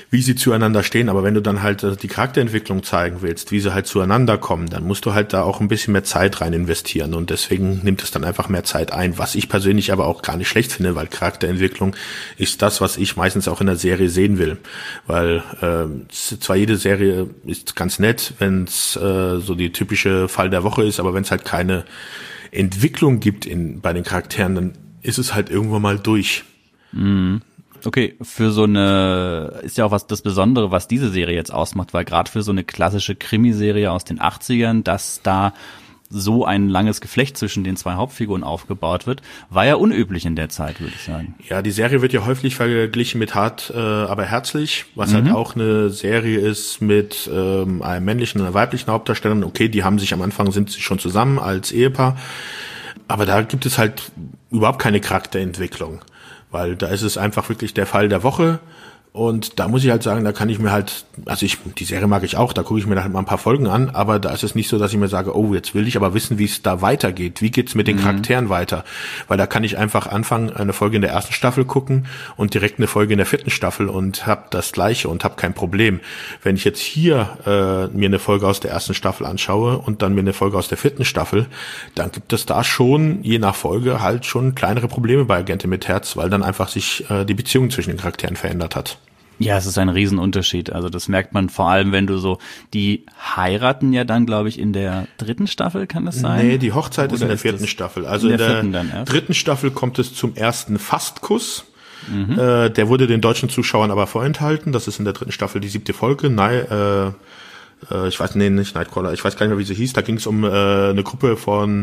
wie sie zueinander stehen. Aber wenn du dann halt äh, die Charakterentwicklung zeigen willst, wie sie halt zueinander kommen, dann musst du halt da auch ein bisschen mehr Zeit rein investieren. Und deswegen nimmt es dann einfach mehr Zeit ein, was ich persönlich aber auch gar nicht schlecht finde, weil Charakterentwicklung ist das, was ich meistens auch in der Serie sehen will. Weil äh, zwar jede Serie ist ganz nett, wenn es äh, so die typische Fall der Woche ist, aber wenn es halt keine Entwicklung gibt in bei den Charakteren, dann ist es halt irgendwann mal durch. Mhm. Okay, für so eine, ist ja auch was das Besondere, was diese Serie jetzt ausmacht, weil gerade für so eine klassische Krimiserie aus den achtzigern, dass da so ein langes Geflecht zwischen den zwei Hauptfiguren aufgebaut wird, war ja unüblich in der Zeit, würde ich sagen. Ja, die Serie wird ja häufig verglichen mit Hart, äh, aber herzlich, was mhm. halt auch eine Serie ist mit ähm, einem männlichen und einer weiblichen Hauptdarstellerin. Okay, die haben sich am Anfang, sind sie schon zusammen als Ehepaar, aber da gibt es halt überhaupt keine Charakterentwicklung. Weil da ist es einfach wirklich der Fall der Woche und da muss ich halt sagen, da kann ich mir halt, also ich, die Serie mag ich auch, da gucke ich mir halt mal ein paar Folgen an, aber da ist es nicht so, dass ich mir sage, oh, jetzt will ich aber wissen, wie es da weitergeht, wie geht's mit den mhm. Charakteren weiter, weil da kann ich einfach anfangen, eine Folge in der ersten Staffel gucken und direkt eine Folge in der vierten Staffel und hab das Gleiche und hab kein Problem. Wenn ich jetzt hier äh, mir eine Folge aus der ersten Staffel anschaue und dann mir eine Folge aus der vierten Staffel, dann gibt es da schon, je nach Folge, halt schon kleinere Probleme bei Agentin mit Herz, weil dann einfach sich äh, die Beziehung zwischen den Charakteren verändert hat. Ja, es ist ein Riesenunterschied. Also das merkt man vor allem, wenn du so, die heiraten ja dann, glaube ich, in der dritten Staffel, kann das sein? Nee, die Hochzeit Oder ist in der vierten Staffel. Also in der, in der dritten Staffel kommt es zum ersten Fastkuss. Mhm. Äh, der wurde den deutschen Zuschauern aber vorenthalten. Das ist in der dritten Staffel die siebte Folge. Nein, äh, äh, ich weiß, nee, nicht Nightcrawler, ich weiß gar nicht mehr, wie sie hieß. Da ging es um äh, eine Gruppe von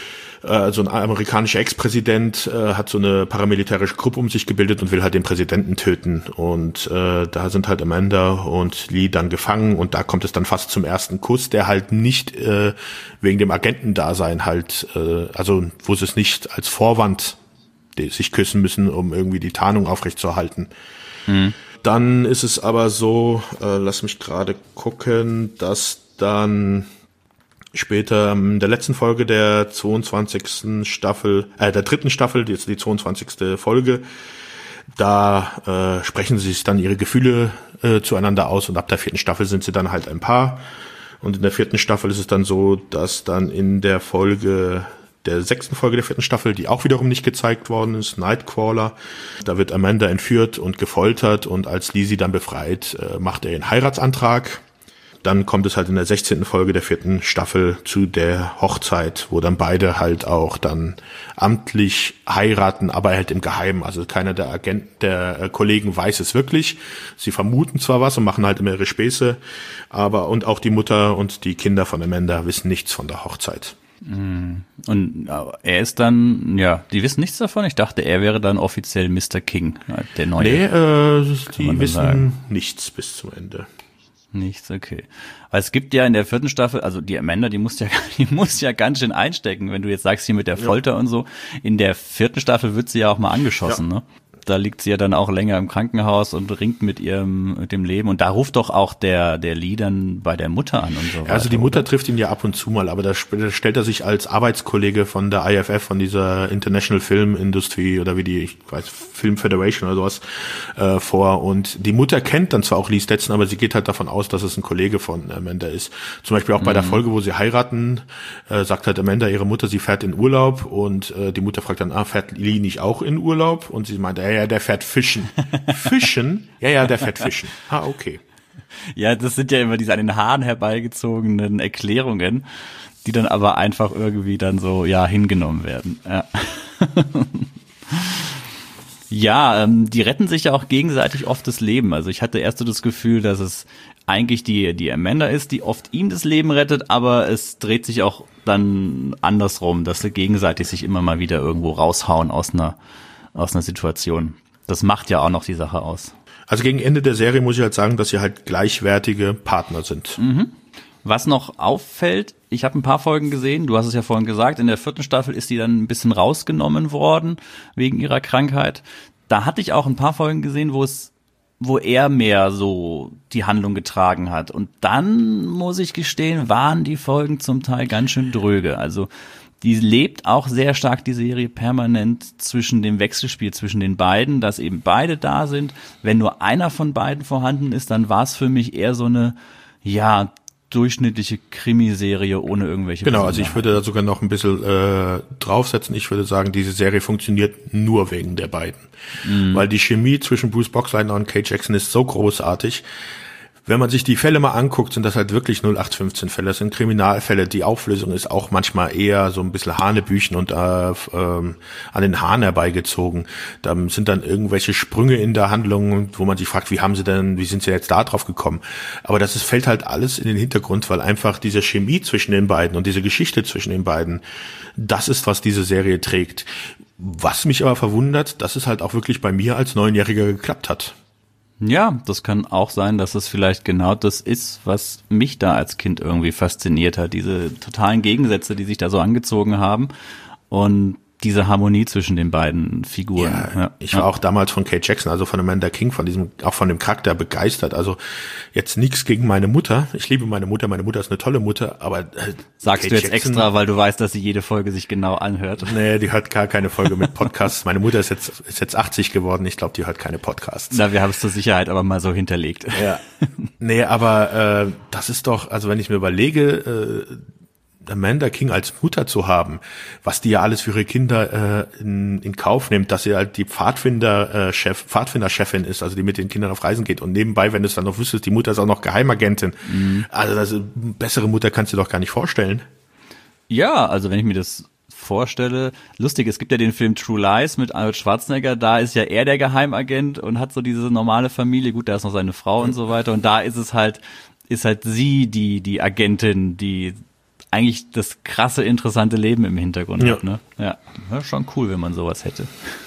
so ein amerikanischer Ex-Präsident äh, hat so eine paramilitärische Gruppe um sich gebildet und will halt den Präsidenten töten. Und äh, da sind halt Amanda und Lee dann gefangen und da kommt es dann fast zum ersten Kuss, der halt nicht äh, wegen dem Agentendasein halt, äh, also wo sie es nicht als Vorwand die sich küssen müssen, um irgendwie die Tarnung aufrechtzuerhalten. Mhm. Dann ist es aber so, äh, lass mich gerade gucken, dass dann später in der letzten Folge der zweiundzwanzigsten Staffel, äh, der dritten Staffel, jetzt die zweiundzwanzigste Folge, da äh, sprechen sie sich dann ihre Gefühle äh, zueinander aus und ab der vierten Staffel sind sie dann halt ein Paar. Und in der vierten Staffel ist es dann so, dass dann in der Folge, der sechsten Folge der vierten Staffel, die auch wiederum nicht gezeigt worden ist, Nightcrawler, da wird Amanda entführt und gefoltert und als Lee sie dann befreit, äh, macht er einen Heiratsantrag. Dann kommt es halt in der sechzehnten Folge der vierten Staffel zu der Hochzeit, wo dann beide halt auch dann amtlich heiraten, aber halt im Geheimen. Also keiner der Agenten, der Kollegen weiß es wirklich. Sie vermuten zwar was und machen halt immer ihre Späße, aber und auch die Mutter und die Kinder von Amanda wissen nichts von der Hochzeit. Und er ist dann, ja, die wissen nichts davon. Ich dachte, er wäre dann offiziell Mister King, der neue. Nee, äh, die wissen sagen. nichts bis zum Ende. Nichts, okay. Weil es gibt ja in der vierten Staffel, also die Amanda, die muss ja, die muss ja ganz schön einstecken, wenn du jetzt sagst, hier mit der Folter ja. und so. In der vierten Staffel wird sie ja auch mal angeschossen, ja. ne? Da liegt sie ja dann auch länger im Krankenhaus und ringt mit ihrem, mit dem Leben. Und da ruft doch auch der, der Lee dann bei der Mutter an und so weiter. Also die Mutter oder? trifft ihn ja ab und zu mal, aber da stellt er sich als Arbeitskollege von der I F F, von dieser International Film Industry oder wie die, ich weiß, Film Federation oder sowas, äh, vor. Und die Mutter kennt dann zwar auch Lee Stetson, aber sie geht halt davon aus, dass es ein Kollege von Amanda ist. Zum Beispiel auch bei mhm. der Folge, wo sie heiraten, äh, sagt halt Amanda, ihre Mutter, sie fährt in Urlaub und äh, die Mutter fragt dann, ah, fährt Lee nicht auch in Urlaub? Und sie meint, ja, ja, der fährt fischen. Fischen? Ja, ja, der fährt fischen. Ah, okay. Ja, das sind ja immer diese an den Haaren herbeigezogenen Erklärungen, die dann aber einfach irgendwie dann so, ja, hingenommen werden. Ja, ja ähm, die retten sich ja auch gegenseitig oft das Leben. Also ich hatte erst so das Gefühl, dass es eigentlich die, die Amanda ist, die oft ihm das Leben rettet, aber es dreht sich auch dann andersrum, dass sie gegenseitig sich immer mal wieder irgendwo raushauen aus einer, aus einer Situation. Das macht ja auch noch die Sache aus. Also gegen Ende der Serie muss ich halt sagen, dass sie halt gleichwertige Partner sind. Mhm. Was noch auffällt, ich habe ein paar Folgen gesehen, du hast es ja vorhin gesagt, in der vierten Staffel ist die dann ein bisschen rausgenommen worden wegen ihrer Krankheit. Da hatte ich auch ein paar Folgen gesehen, wo es, wo er mehr so die Handlung getragen hat. Und dann, muss ich gestehen, waren die Folgen zum Teil ganz schön dröge. Also Die lebt auch sehr stark, die Serie, permanent zwischen dem Wechselspiel zwischen den beiden, dass eben beide da sind. Wenn nur einer von beiden vorhanden ist, dann war es für mich eher so eine, ja, durchschnittliche Krimiserie ohne irgendwelche Genau, also ich würde da sogar noch ein bisschen äh, draufsetzen. Ich würde sagen, diese Serie funktioniert nur wegen der beiden. Mhm. Weil die Chemie zwischen Bruce Boxleitner und Kate Jackson ist so großartig. Wenn man sich die Fälle mal anguckt, sind das halt wirklich null acht fünfzehn Fälle. Das sind Kriminalfälle. Die Auflösung ist auch manchmal eher so ein bisschen Hanebüchen und äh, ähm, an den Haaren herbeigezogen. Da sind dann irgendwelche Sprünge in der Handlung, wo man sich fragt, wie haben sie denn, wie sind sie jetzt da drauf gekommen? Aber das ist, fällt halt alles in den Hintergrund, weil einfach diese Chemie zwischen den beiden und diese Geschichte zwischen den beiden, das ist, was diese Serie trägt. Was mich aber verwundert, dass es halt auch wirklich bei mir als Neunjähriger geklappt hat. Ja, das kann auch sein, dass es vielleicht genau das ist, was mich da als Kind irgendwie fasziniert hat. Diese totalen Gegensätze, die sich da so angezogen haben und diese Harmonie zwischen den beiden Figuren. Ja, ja. Ich war ja. auch damals von Kate Jackson, also von Amanda King, von diesem, auch von dem Charakter begeistert. Also jetzt nichts gegen meine Mutter. Ich liebe meine Mutter. Meine Mutter ist eine tolle Mutter, aber äh, sagst Kate du jetzt Jackson, extra, weil du weißt, dass sie jede Folge sich genau anhört? Nee, die hört gar keine Folge mit Podcasts. Meine Mutter ist jetzt ist jetzt achtzig geworden. Ich glaube, die hört keine Podcasts. Na, wir haben es zur Sicherheit aber mal so hinterlegt. Ja. Nee, aber äh, das ist doch, also wenn ich mir überlege, äh, Amanda King als Mutter zu haben, was die ja alles für ihre Kinder äh, in, in Kauf nimmt, dass sie halt die Pfadfinder äh, Chef, Pfadfinder-Chefin ist, also die mit den Kindern auf Reisen geht und nebenbei, wenn du es dann noch wüsstest, die Mutter ist auch noch Geheimagentin. Mhm. Also das, eine bessere Mutter kannst du dir doch gar nicht vorstellen. Ja, also wenn ich mir das vorstelle, lustig, es gibt ja den Film True Lies mit Arnold Schwarzenegger, da ist ja er der Geheimagent und hat so diese normale Familie, gut, da ist noch seine Frau mhm. und so weiter und da ist es halt, ist halt sie die, die Agentin, die eigentlich das krasse, interessante Leben im Hintergrund ja. hat, ne? Ja, ja, schon cool, wenn man sowas hätte.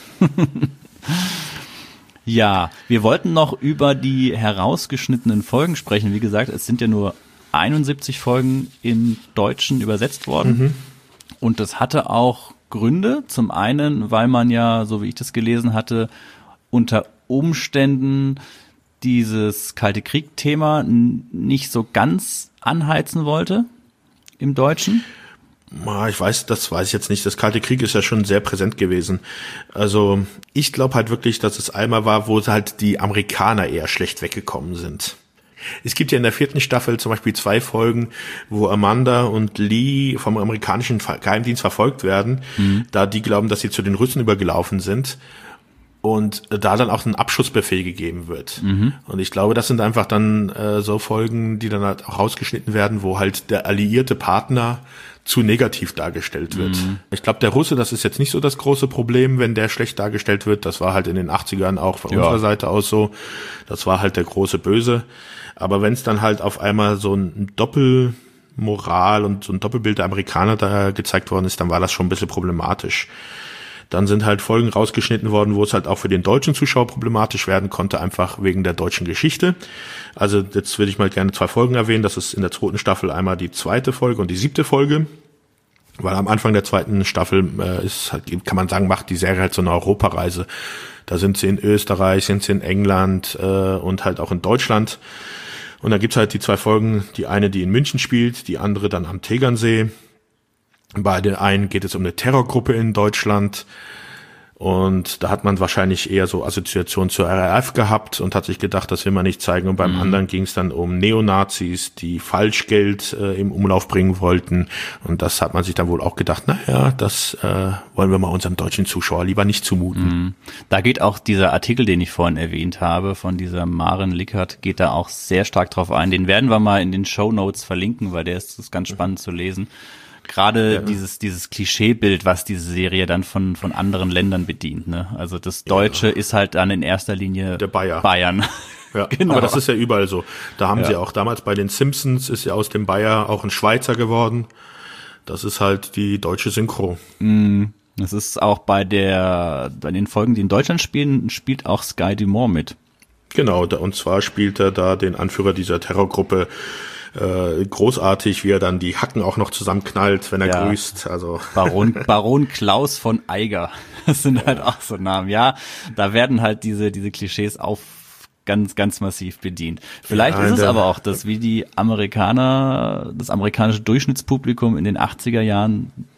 Ja, wir wollten noch über die herausgeschnittenen Folgen sprechen. Wie gesagt, es sind ja nur einundsiebzig Folgen im Deutschen übersetzt worden. Mhm. Und das hatte auch Gründe. Zum einen, weil man ja, so wie ich das gelesen hatte, unter Umständen dieses Kalte Krieg-Thema nicht so ganz anheizen wollte. Im Deutschen? Ich weiß, das weiß ich jetzt nicht. Das Kalte Krieg ist ja schon sehr präsent gewesen. Also ich glaube halt wirklich, dass es einmal war, wo halt die Amerikaner eher schlecht weggekommen sind. Es gibt ja in der vierten Staffel zum Beispiel zwei Folgen, wo Amanda und Lee vom amerikanischen Geheimdienst verfolgt werden, mhm. da die glauben, dass sie zu den Russen übergelaufen sind. Und da dann auch ein Abschussbefehl gegeben wird. Mhm. Und ich glaube, das sind einfach dann äh, so Folgen, die dann halt auch rausgeschnitten werden, wo halt der alliierte Partner zu negativ dargestellt wird. Mhm. Ich glaube, der Russe, das ist jetzt nicht so das große Problem, wenn der schlecht dargestellt wird. Das war halt in den achtzigern auch von ja. unserer Seite aus so. Das war halt der große Böse. Aber wenn es dann halt auf einmal so ein Doppelmoral und so ein Doppelbild der Amerikaner da gezeigt worden ist, dann war das schon ein bisschen problematisch. Dann sind halt Folgen rausgeschnitten worden, wo es halt auch für den deutschen Zuschauer problematisch werden konnte, einfach wegen der deutschen Geschichte. Also jetzt würde ich mal gerne zwei Folgen erwähnen. Das ist in der zweiten Staffel einmal die zweite Folge und die siebte Folge. Weil am Anfang der zweiten Staffel äh, ist halt, kann man sagen, macht die Serie halt so eine Europareise. Da sind sie in Österreich, sind sie in England äh, und halt auch in Deutschland. Und da gibt's halt die zwei Folgen, die eine, die in München spielt, die andere dann am Tegernsee. Bei den einen geht es um eine Terrorgruppe in Deutschland und da hat man wahrscheinlich eher so Assoziation zur R A F gehabt und hat sich gedacht, das will man nicht zeigen. Und beim mhm. anderen ging es dann um Neonazis, die Falschgeld äh, im Umlauf bringen wollten und das hat man sich dann wohl auch gedacht, naja, das äh, wollen wir mal unserem deutschen Zuschauer lieber nicht zumuten. Mhm. Da geht auch dieser Artikel, den ich vorhin erwähnt habe, von dieser Maren Lickert, geht da auch sehr stark drauf ein. Den werden wir mal in den Shownotes verlinken, weil der ist, ist ganz spannend mhm. zu lesen. Gerade ja. dieses dieses Klischeebild, was diese Serie dann von von anderen Ländern bedient, ne? Also das Deutsche ja. ist halt dann in erster Linie der Bayer. Bayern. Ja, genau. Aber das ist ja überall so. Da haben ja. sie auch damals bei den Simpsons ist ja aus dem Bayer auch ein Schweizer geworden. Das ist halt die deutsche Synchro. Mm, das ist auch bei der bei den Folgen, die in Deutschland spielen, spielt auch Sky Dumont mit. Genau, und zwar spielt er da den Anführer dieser Terrorgruppe Äh, großartig, wie er dann die Hacken auch noch zusammenknallt, wenn er ja. grüßt. Also Baron Baron Klaus von Eiger. Das sind halt auch so Namen. Ja, da werden halt diese diese Klischees auf ganz ganz massiv bedient. Vielleicht ja, ist es aber auch, dass wie die Amerikaner, das amerikanische Durchschnittspublikum in den achtziger Jahren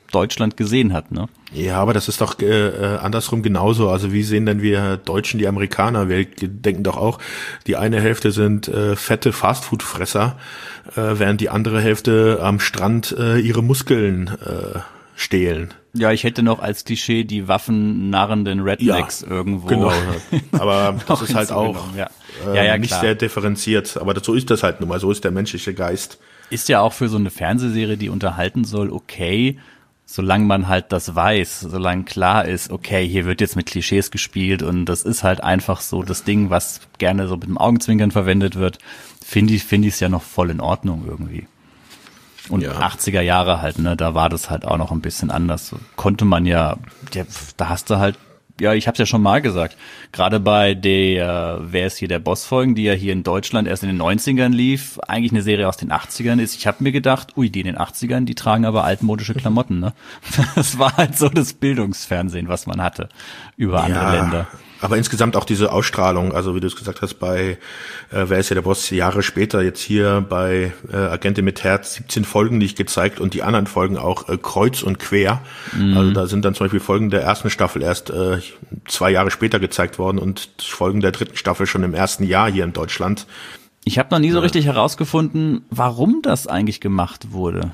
Deutschland gesehen hat, ne? Ja, aber das ist doch äh, andersrum genauso. Also wie sehen denn wir Deutschen die Amerikaner? Wir denken doch auch, die eine Hälfte sind äh, fette Fastfood-Fresser, äh, während die andere Hälfte am Strand äh, ihre Muskeln äh, stehlen. Ja, ich hätte noch als Klischee die waffennarrenden Rednecks ja, irgendwo. Genau. Aber das ist halt auch ja. Äh, ja, ja, nicht klar. sehr differenziert. Aber so ist das halt nun mal. So ist der menschliche Geist. Ist ja auch für so eine Fernsehserie, die unterhalten soll, okay, solange man halt das weiß, solange klar ist, okay, hier wird jetzt mit Klischees gespielt und das ist halt einfach so das Ding, was gerne so mit dem Augenzwinkern verwendet wird, finde ich, finde ich es ja noch voll in Ordnung irgendwie. Und ja. achtziger Jahre halt, ne, da war das halt auch noch ein bisschen anders. Konnte man ja, ja da hast du halt, ja, ich hab's ja schon mal gesagt, gerade bei der, wer ist hier der Boss-Folgen, die ja hier in Deutschland erst in den neunzigern lief, eigentlich eine Serie aus den achtzigern ist. Ich habe mir gedacht, ui, die in den achtzigern, die tragen aber altmodische Klamotten, ne? Das war halt so das Bildungsfernsehen, was man hatte über andere ja. Länder. Aber insgesamt auch diese Ausstrahlung, also wie du es gesagt hast, bei äh, Wer ist ja der Boss, Jahre später, jetzt hier bei äh, Agentin mit Herz, siebzehn Folgen nicht gezeigt und die anderen Folgen auch äh, kreuz und quer. Mhm. Also da sind dann zum Beispiel Folgen der ersten Staffel erst äh, zwei Jahre später gezeigt worden und Folgen der dritten Staffel schon im ersten Jahr hier in Deutschland. Ich habe noch nie so richtig herausgefunden, warum das eigentlich gemacht wurde.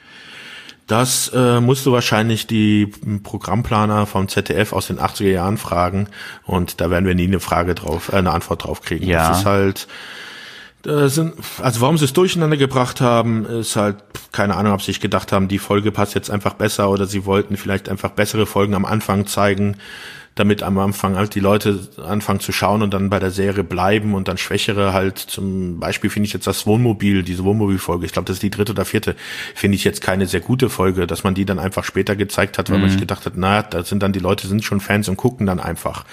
Das äh, musst du wahrscheinlich die Programmplaner vom Z D F aus den achtziger Jahren fragen und da werden wir nie eine Frage drauf, äh, eine Antwort drauf kriegen. Ja. Das ist halt, äh, sind, also warum sie es durcheinander gebracht haben, ist halt, keine Ahnung, ob sie sich gedacht haben, die Folge passt jetzt einfach besser oder sie wollten vielleicht einfach bessere Folgen am Anfang zeigen, damit am Anfang halt die Leute anfangen zu schauen und dann bei der Serie bleiben und dann schwächere halt, zum Beispiel finde ich jetzt das Wohnmobil, diese Wohnmobilfolge, ich glaube, das ist die dritte oder vierte, finde ich jetzt keine sehr gute Folge, dass man die dann einfach später gezeigt hat, weil mhm. man sich gedacht hat, na, da sind dann die Leute, sind schon Fans und gucken dann einfach.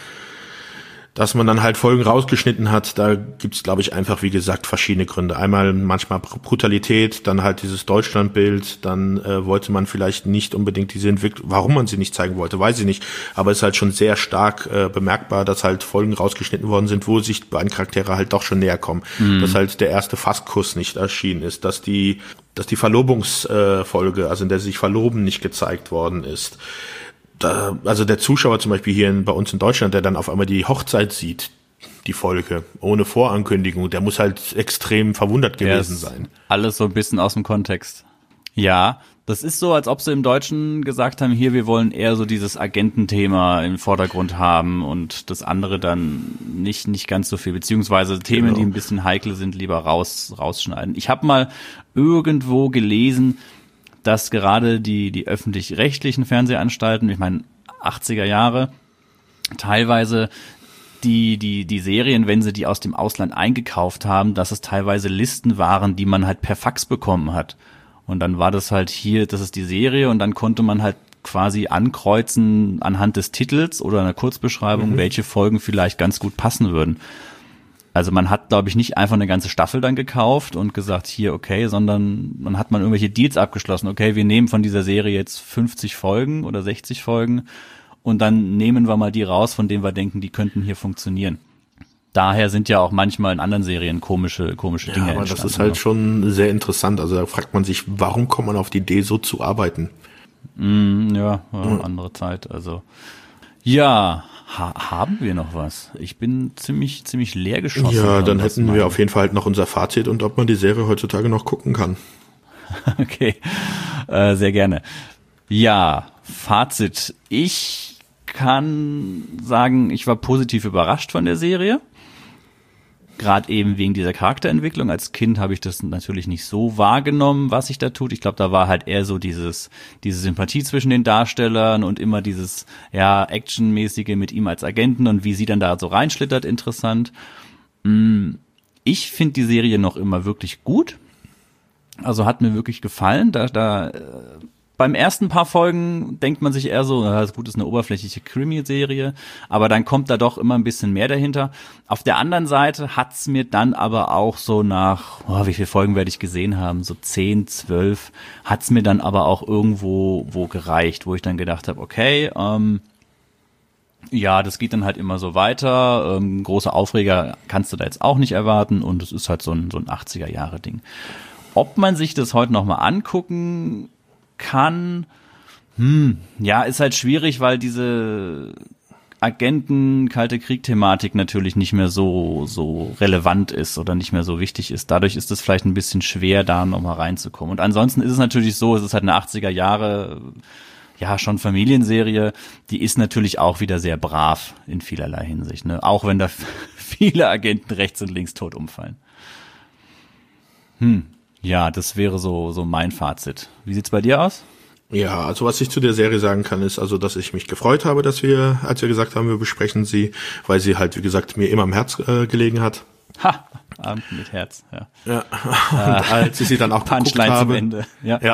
Dass man dann halt Folgen rausgeschnitten hat, da gibt's, glaube ich, einfach, wie gesagt, verschiedene Gründe. Einmal manchmal Brutalität, dann halt dieses Deutschlandbild, dann äh, wollte man vielleicht nicht unbedingt diese Entwicklung, warum man sie nicht zeigen wollte, weiß ich nicht, aber es ist halt schon sehr stark äh, bemerkbar, dass halt Folgen rausgeschnitten worden sind, wo sich beiden Charaktere halt doch schon näher kommen. Mhm. Dass halt der erste Fasskuss nicht erschienen ist, dass die, dass die Verlobungsfolge, äh, also in der sie sich verloben, nicht gezeigt worden ist. Da, also der Zuschauer zum Beispiel hier in, bei uns in Deutschland, der dann auf einmal die Hochzeit sieht, die Folge, ohne Vorankündigung, der muss halt extrem verwundert gewesen ja, sein. Alles so ein bisschen aus dem Kontext. Ja, das ist so, als ob sie im Deutschen gesagt haben, hier, wir wollen eher so dieses Agententhema im Vordergrund haben und das andere dann nicht nicht ganz so viel, beziehungsweise Themen, genau. die ein bisschen heikel sind, lieber raus rausschneiden. Ich habe mal irgendwo gelesen, dass gerade die die öffentlich-rechtlichen Fernsehanstalten, ich meine achtziger Jahre, teilweise die die die Serien, wenn sie die aus dem Ausland eingekauft haben, dass es teilweise Listen waren, die man halt per Fax bekommen hat. Und dann war das halt hier, das ist die Serie und dann konnte man halt quasi ankreuzen anhand des Titels oder einer Kurzbeschreibung, mhm. welche Folgen vielleicht ganz gut passen würden. Also man hat, glaube ich, nicht einfach eine ganze Staffel dann gekauft und gesagt, hier, okay, sondern man hat man irgendwelche Deals abgeschlossen. Okay, wir nehmen von dieser Serie jetzt fünfzig Folgen oder sechzig Folgen und dann nehmen wir mal die raus, von denen wir denken, die könnten hier funktionieren. Daher sind ja auch manchmal in anderen Serien komische, komische Dinge ja, aber entstanden. Das ist halt schon sehr interessant. Also da fragt man sich, warum kommt man auf die Idee, so zu arbeiten? Mm, ja, ja mhm. andere Zeit, also. Ja, ha- haben wir noch was? Ich bin ziemlich ziemlich leer geschossen. Ja, dann hätten wir auf jeden Fall halt noch unser Fazit und ob man die Serie heutzutage noch gucken kann. Okay, äh, sehr gerne. Ja, Fazit. Ich kann sagen, ich war positiv überrascht von der Serie. Gerade eben wegen dieser Charakterentwicklung. Als Kind habe ich das natürlich nicht so wahrgenommen, was sich da tut. Ich glaube, da war halt eher so dieses, diese Sympathie zwischen den Darstellern und immer dieses, ja, Actionmäßige mit ihm als Agenten und wie sie dann da so reinschlittert, interessant. Ich finde die Serie noch immer wirklich gut. Also hat mir wirklich gefallen. Da, da, beim ersten paar Folgen denkt man sich eher so, na, das gut ist eine oberflächliche Krimi-Serie, aber dann kommt da doch immer ein bisschen mehr dahinter. Auf der anderen Seite hat's mir dann aber auch so nach, oh, wie viele Folgen werde ich gesehen haben, so zehn, zwölf, hat's mir dann aber auch irgendwo wo gereicht, wo ich dann gedacht habe, okay, ähm, ja, das geht dann halt immer so weiter, ähm, große Aufreger kannst du da jetzt auch nicht erwarten und es ist halt so ein, so ein achtziger-Jahre-Ding. Ob man sich das heute nochmal angucken kann, Hm, ja, ist halt schwierig, weil diese Agenten-Kalte-Krieg-Thematik natürlich nicht mehr so so relevant ist oder nicht mehr so wichtig ist. Dadurch ist es vielleicht ein bisschen schwer, da nochmal reinzukommen. Und ansonsten ist es natürlich so, es ist halt eine achtziger Jahre, ja, schon Familienserie, die ist natürlich auch wieder sehr brav in vielerlei Hinsicht, ne? Auch wenn da viele Agenten rechts und links tot umfallen. Hm, ja, das wäre so so mein Fazit. Wie sieht's bei dir aus? Ja, also was ich zu der Serie sagen kann, ist also, dass ich mich gefreut habe, dass wir, als wir gesagt haben, wir besprechen sie, weil sie halt, wie gesagt, mir immer am Herz äh, gelegen hat. Ha, Abend mit Herz, ja. Ja, und als ich sie dann auch geguckt habe. Punchline zum Ende, ja. Ja.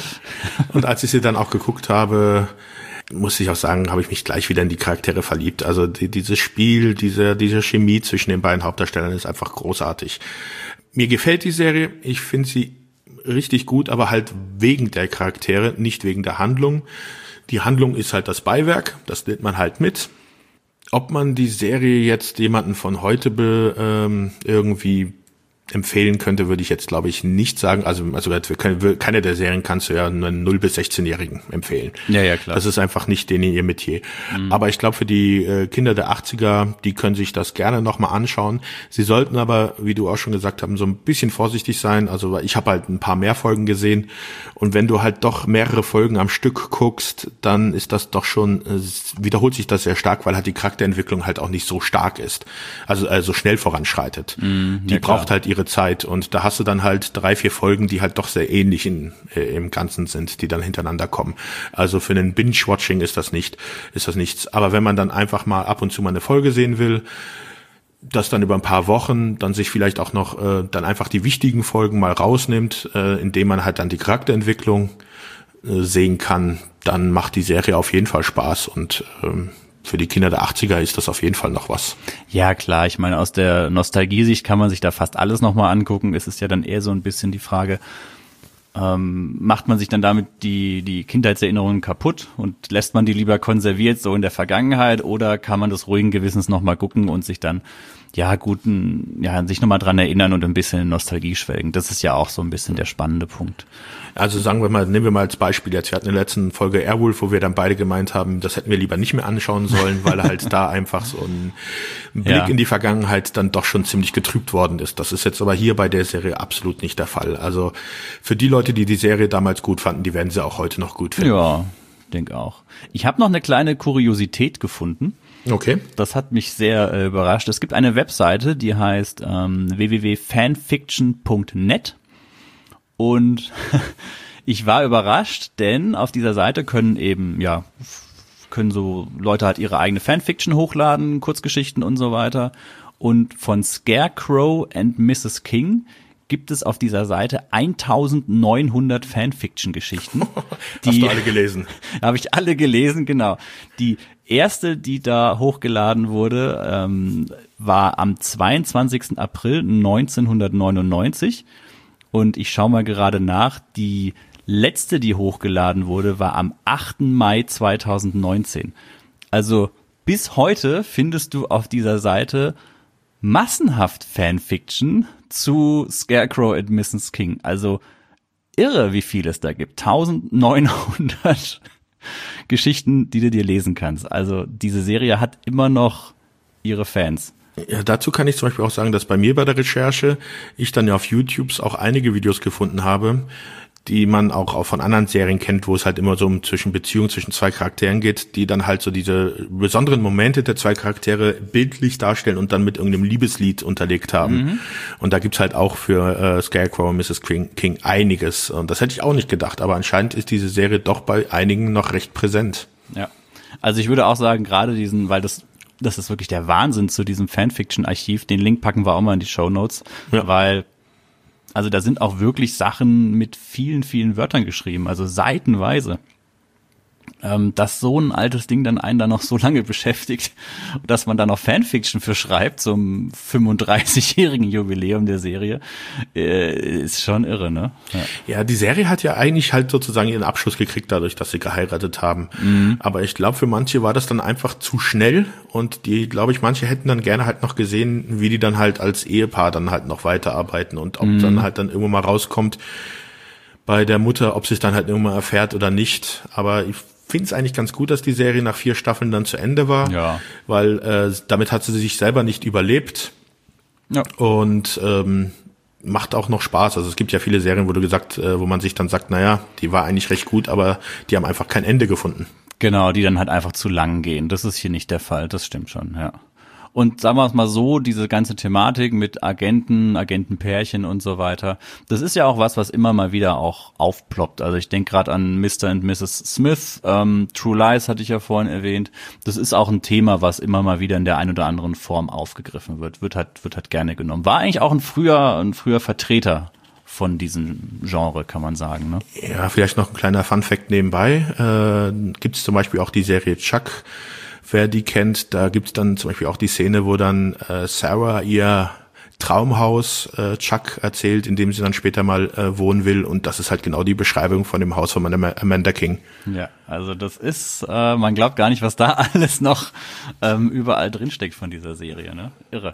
Und als ich sie dann auch geguckt habe, muss ich auch sagen, habe ich mich gleich wieder in die Charaktere verliebt. Also die, dieses Spiel, diese, diese Chemie zwischen den beiden Hauptdarstellern ist einfach großartig. Mir gefällt die Serie, ich finde sie richtig gut, aber halt wegen der Charaktere, nicht wegen der Handlung. Die Handlung ist halt das Beiwerk, das nimmt man halt mit. Ob man die Serie jetzt jemanden von heute be, ähm, irgendwie empfehlen könnte, würde ich jetzt, glaube ich, nicht sagen. Also, also keine der Serien kannst du ja einen null bis sechzehn-Jährigen empfehlen. Ja, ja, klar. Das ist einfach nicht denen ihr Metier. Mhm. Aber ich glaube, für die äh, Kinder der achtziger, die können sich das gerne nochmal anschauen. Sie sollten aber, wie du auch schon gesagt hast, so ein bisschen vorsichtig sein. Also ich habe halt ein paar mehr Folgen gesehen. Und wenn du halt doch mehrere Folgen am Stück guckst, dann ist das doch schon, äh, wiederholt sich das sehr stark, weil halt die Charakterentwicklung halt auch nicht so stark ist. Also, also schnell voranschreitet. Mhm, die ja, braucht halt ihre Zeit und da hast du dann halt drei, vier Folgen, die halt doch sehr ähnlich in, äh, im Ganzen sind, die dann hintereinander kommen. Also für einen Binge-Watching ist das nicht, ist das nichts. Aber wenn man dann einfach mal ab und zu mal eine Folge sehen will, das dann über ein paar Wochen, dann sich vielleicht auch noch äh, dann einfach die wichtigen Folgen mal rausnimmt, äh, indem man halt dann die Charakterentwicklung äh, sehen kann, dann macht die Serie auf jeden Fall Spaß und ähm, für die Kinder der achtziger ist das auf jeden Fall noch was. Ja, klar. Ich meine, aus der Nostalgiesicht kann man sich da fast alles nochmal angucken. Es ist ja dann eher so ein bisschen die Frage, ähm, macht man sich dann damit die die Kindheitserinnerungen kaputt und lässt man die lieber konserviert so in der Vergangenheit oder kann man das ruhigen Gewissens nochmal gucken und sich dann, ja, guten, ja, sich nochmal dran erinnern und ein bisschen in Nostalgie schwelgen. Das ist ja auch so ein bisschen der spannende Punkt. Also sagen wir mal, nehmen wir mal als Beispiel jetzt, wir hatten in der letzten Folge Airwolf, wo wir dann beide gemeint haben, das hätten wir lieber nicht mehr anschauen sollen, weil halt da einfach so ein Blick ja. in die Vergangenheit dann doch schon ziemlich getrübt worden ist. Das ist jetzt aber hier bei der Serie absolut nicht der Fall. Also für die Leute, die die Serie damals gut fanden, die werden sie auch heute noch gut finden. Ja, denke auch. Ich habe noch eine kleine Kuriosität gefunden. Okay. Das hat mich sehr äh, überrascht. Es gibt eine Webseite, die heißt ähm, w w w punkt fanfiction punkt net und ich war überrascht, denn auf dieser Seite können eben, ja, können so Leute halt ihre eigene Fanfiction hochladen, Kurzgeschichten und so weiter. Und von Scarecrow and Missus King gibt es auf dieser Seite eintausendneunhundert Fanfiction-Geschichten. Hast du alle gelesen? Habe ich alle gelesen, genau. Die erste, die da hochgeladen wurde, ähm, war am zweiundzwanzigsten April neunzehnhundertneunundneunzig. Und ich schaue mal gerade nach, die letzte, die hochgeladen wurde, war am achten Mai zweitausendneunzehn. Also bis heute findest du auf dieser Seite massenhaft Fanfiction zu Scarecrow and Missus King. Also irre, wie viel es da gibt. eintausendneunhundert Geschichten, die du dir lesen kannst. Also diese Serie hat immer noch ihre Fans. Ja, dazu kann ich zum Beispiel auch sagen, dass bei mir bei der Recherche ich dann ja auf YouTube auch einige Videos gefunden habe, die man auch, auch von anderen Serien kennt, wo es halt immer so um zwischen Beziehungen zwischen zwei Charakteren geht, die dann halt so diese besonderen Momente der zwei Charaktere bildlich darstellen und dann mit irgendeinem Liebeslied unterlegt haben. Mhm. Und da gibt's halt auch für äh, Scarecrow und Missus King, King einiges. Und das hätte ich auch nicht gedacht. Aber anscheinend ist diese Serie doch bei einigen noch recht präsent. Ja, also ich würde auch sagen, gerade diesen, weil das das ist wirklich der Wahnsinn zu diesem Fanfiction-Archiv. Den Link packen wir auch mal in die Shownotes, ja. Weil also da sind auch wirklich Sachen mit vielen, vielen Wörtern geschrieben, also seitenweise. Ähm, dass so ein altes Ding dann einen da noch so lange beschäftigt, dass man da noch Fanfiction für schreibt zum fünfunddreißigjährigen Jubiläum der Serie, äh, ist schon irre, ne? Ja. Ja, die Serie hat ja eigentlich halt sozusagen ihren Abschluss gekriegt dadurch, dass sie geheiratet haben. Mhm. Aber ich glaube, für manche war das dann einfach zu schnell und die, glaube ich, manche hätten dann gerne halt noch gesehen, wie die dann halt als Ehepaar dann halt noch weiterarbeiten und ob mhm. dann halt dann irgendwann mal rauskommt, bei der Mutter, ob sie es dann halt irgendwann erfährt oder nicht. Aber ich finde es eigentlich ganz gut, dass die Serie nach vier Staffeln dann zu Ende war, ja. weil äh, damit hat sie sich selber nicht überlebt. Ja. Und ähm, macht auch noch Spaß. Also es gibt ja viele Serien, wo du gesagt, äh, wo man sich dann sagt, naja, die war eigentlich recht gut, aber die haben einfach kein Ende gefunden. Genau, die dann halt einfach zu lang gehen. Das ist hier nicht der Fall, das stimmt schon, ja. Und sagen wir es mal so, diese ganze Thematik mit Agenten, Agentenpärchen und so weiter, das ist ja auch was, was immer mal wieder auch aufploppt. Also ich denke gerade an Mister und Misses Smith, ähm, True Lies hatte ich ja vorhin erwähnt. Das ist auch ein Thema, was immer mal wieder in der einen oder anderen Form aufgegriffen wird. Wird halt, wird halt gerne genommen. War eigentlich auch ein früher, ein früher Vertreter von diesem Genre, kann man sagen, ne? Ja, vielleicht noch ein kleiner Funfact nebenbei. Äh, gibt es zum Beispiel auch die Serie Chuck. Wer die kennt, da gibt's dann zum Beispiel auch die Szene, wo dann äh, Sarah ihr Traumhaus äh, Chuck erzählt, in dem sie dann später mal äh, wohnen will. Und das ist halt genau die Beschreibung von dem Haus von Amanda King. Ja, also das ist, äh, man glaubt gar nicht, was da alles noch ähm, überall drinsteckt von dieser Serie, ne? Irre.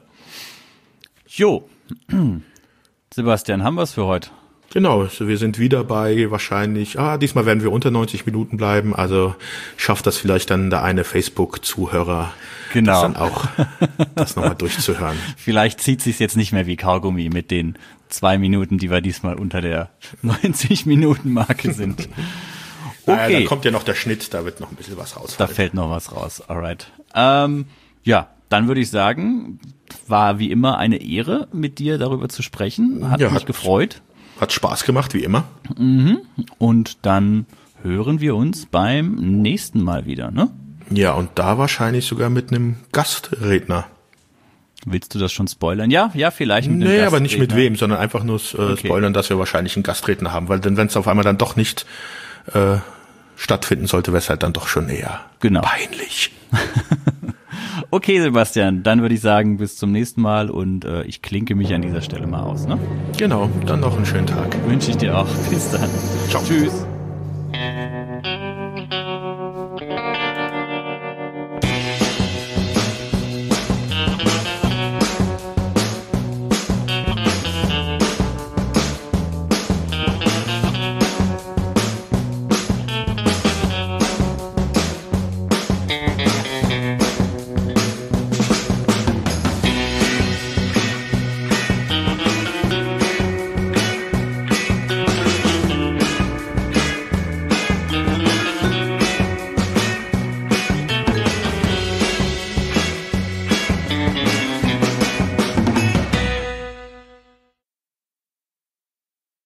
Jo, Sebastian, haben wir's für heute? Genau, also wir sind wieder bei wahrscheinlich, ah, diesmal werden wir unter neunzig Minuten bleiben, also schafft das vielleicht dann der eine Facebook-Zuhörer, genau. das dann auch das nochmal durchzuhören. Vielleicht zieht sich's jetzt nicht mehr wie Kaugummi mit den zwei Minuten, die wir diesmal unter der neunzig-Minuten-Marke sind. Okay. Naja, da kommt ja noch der Schnitt, da wird noch ein bisschen was raus. Da fällt noch was raus, alright. Ähm, ja, dann würde ich sagen, war wie immer eine Ehre, mit dir darüber zu sprechen. Hat ja, mich hat gefreut. Hat Spaß gemacht, wie immer. Mhm. Und dann hören wir uns beim nächsten Mal wieder, ne? Ja, und da wahrscheinlich sogar mit einem Gastredner. Willst du das schon spoilern? Ja, ja, vielleicht mit einem Nee, Gastredner. aber nicht mit wem, sondern einfach nur äh, Okay. spoilern, dass wir wahrscheinlich einen Gastredner haben. Weil denn wenn es auf einmal dann doch nicht äh, stattfinden sollte, wäre es halt dann doch schon eher Genau. peinlich. Okay, Sebastian, dann würde ich sagen, bis zum nächsten Mal und äh, ich klinke mich an dieser Stelle mal aus, ne? Genau, dann noch einen schönen Tag. Wünsche ich dir auch. Bis dann. Ciao. Tschüss.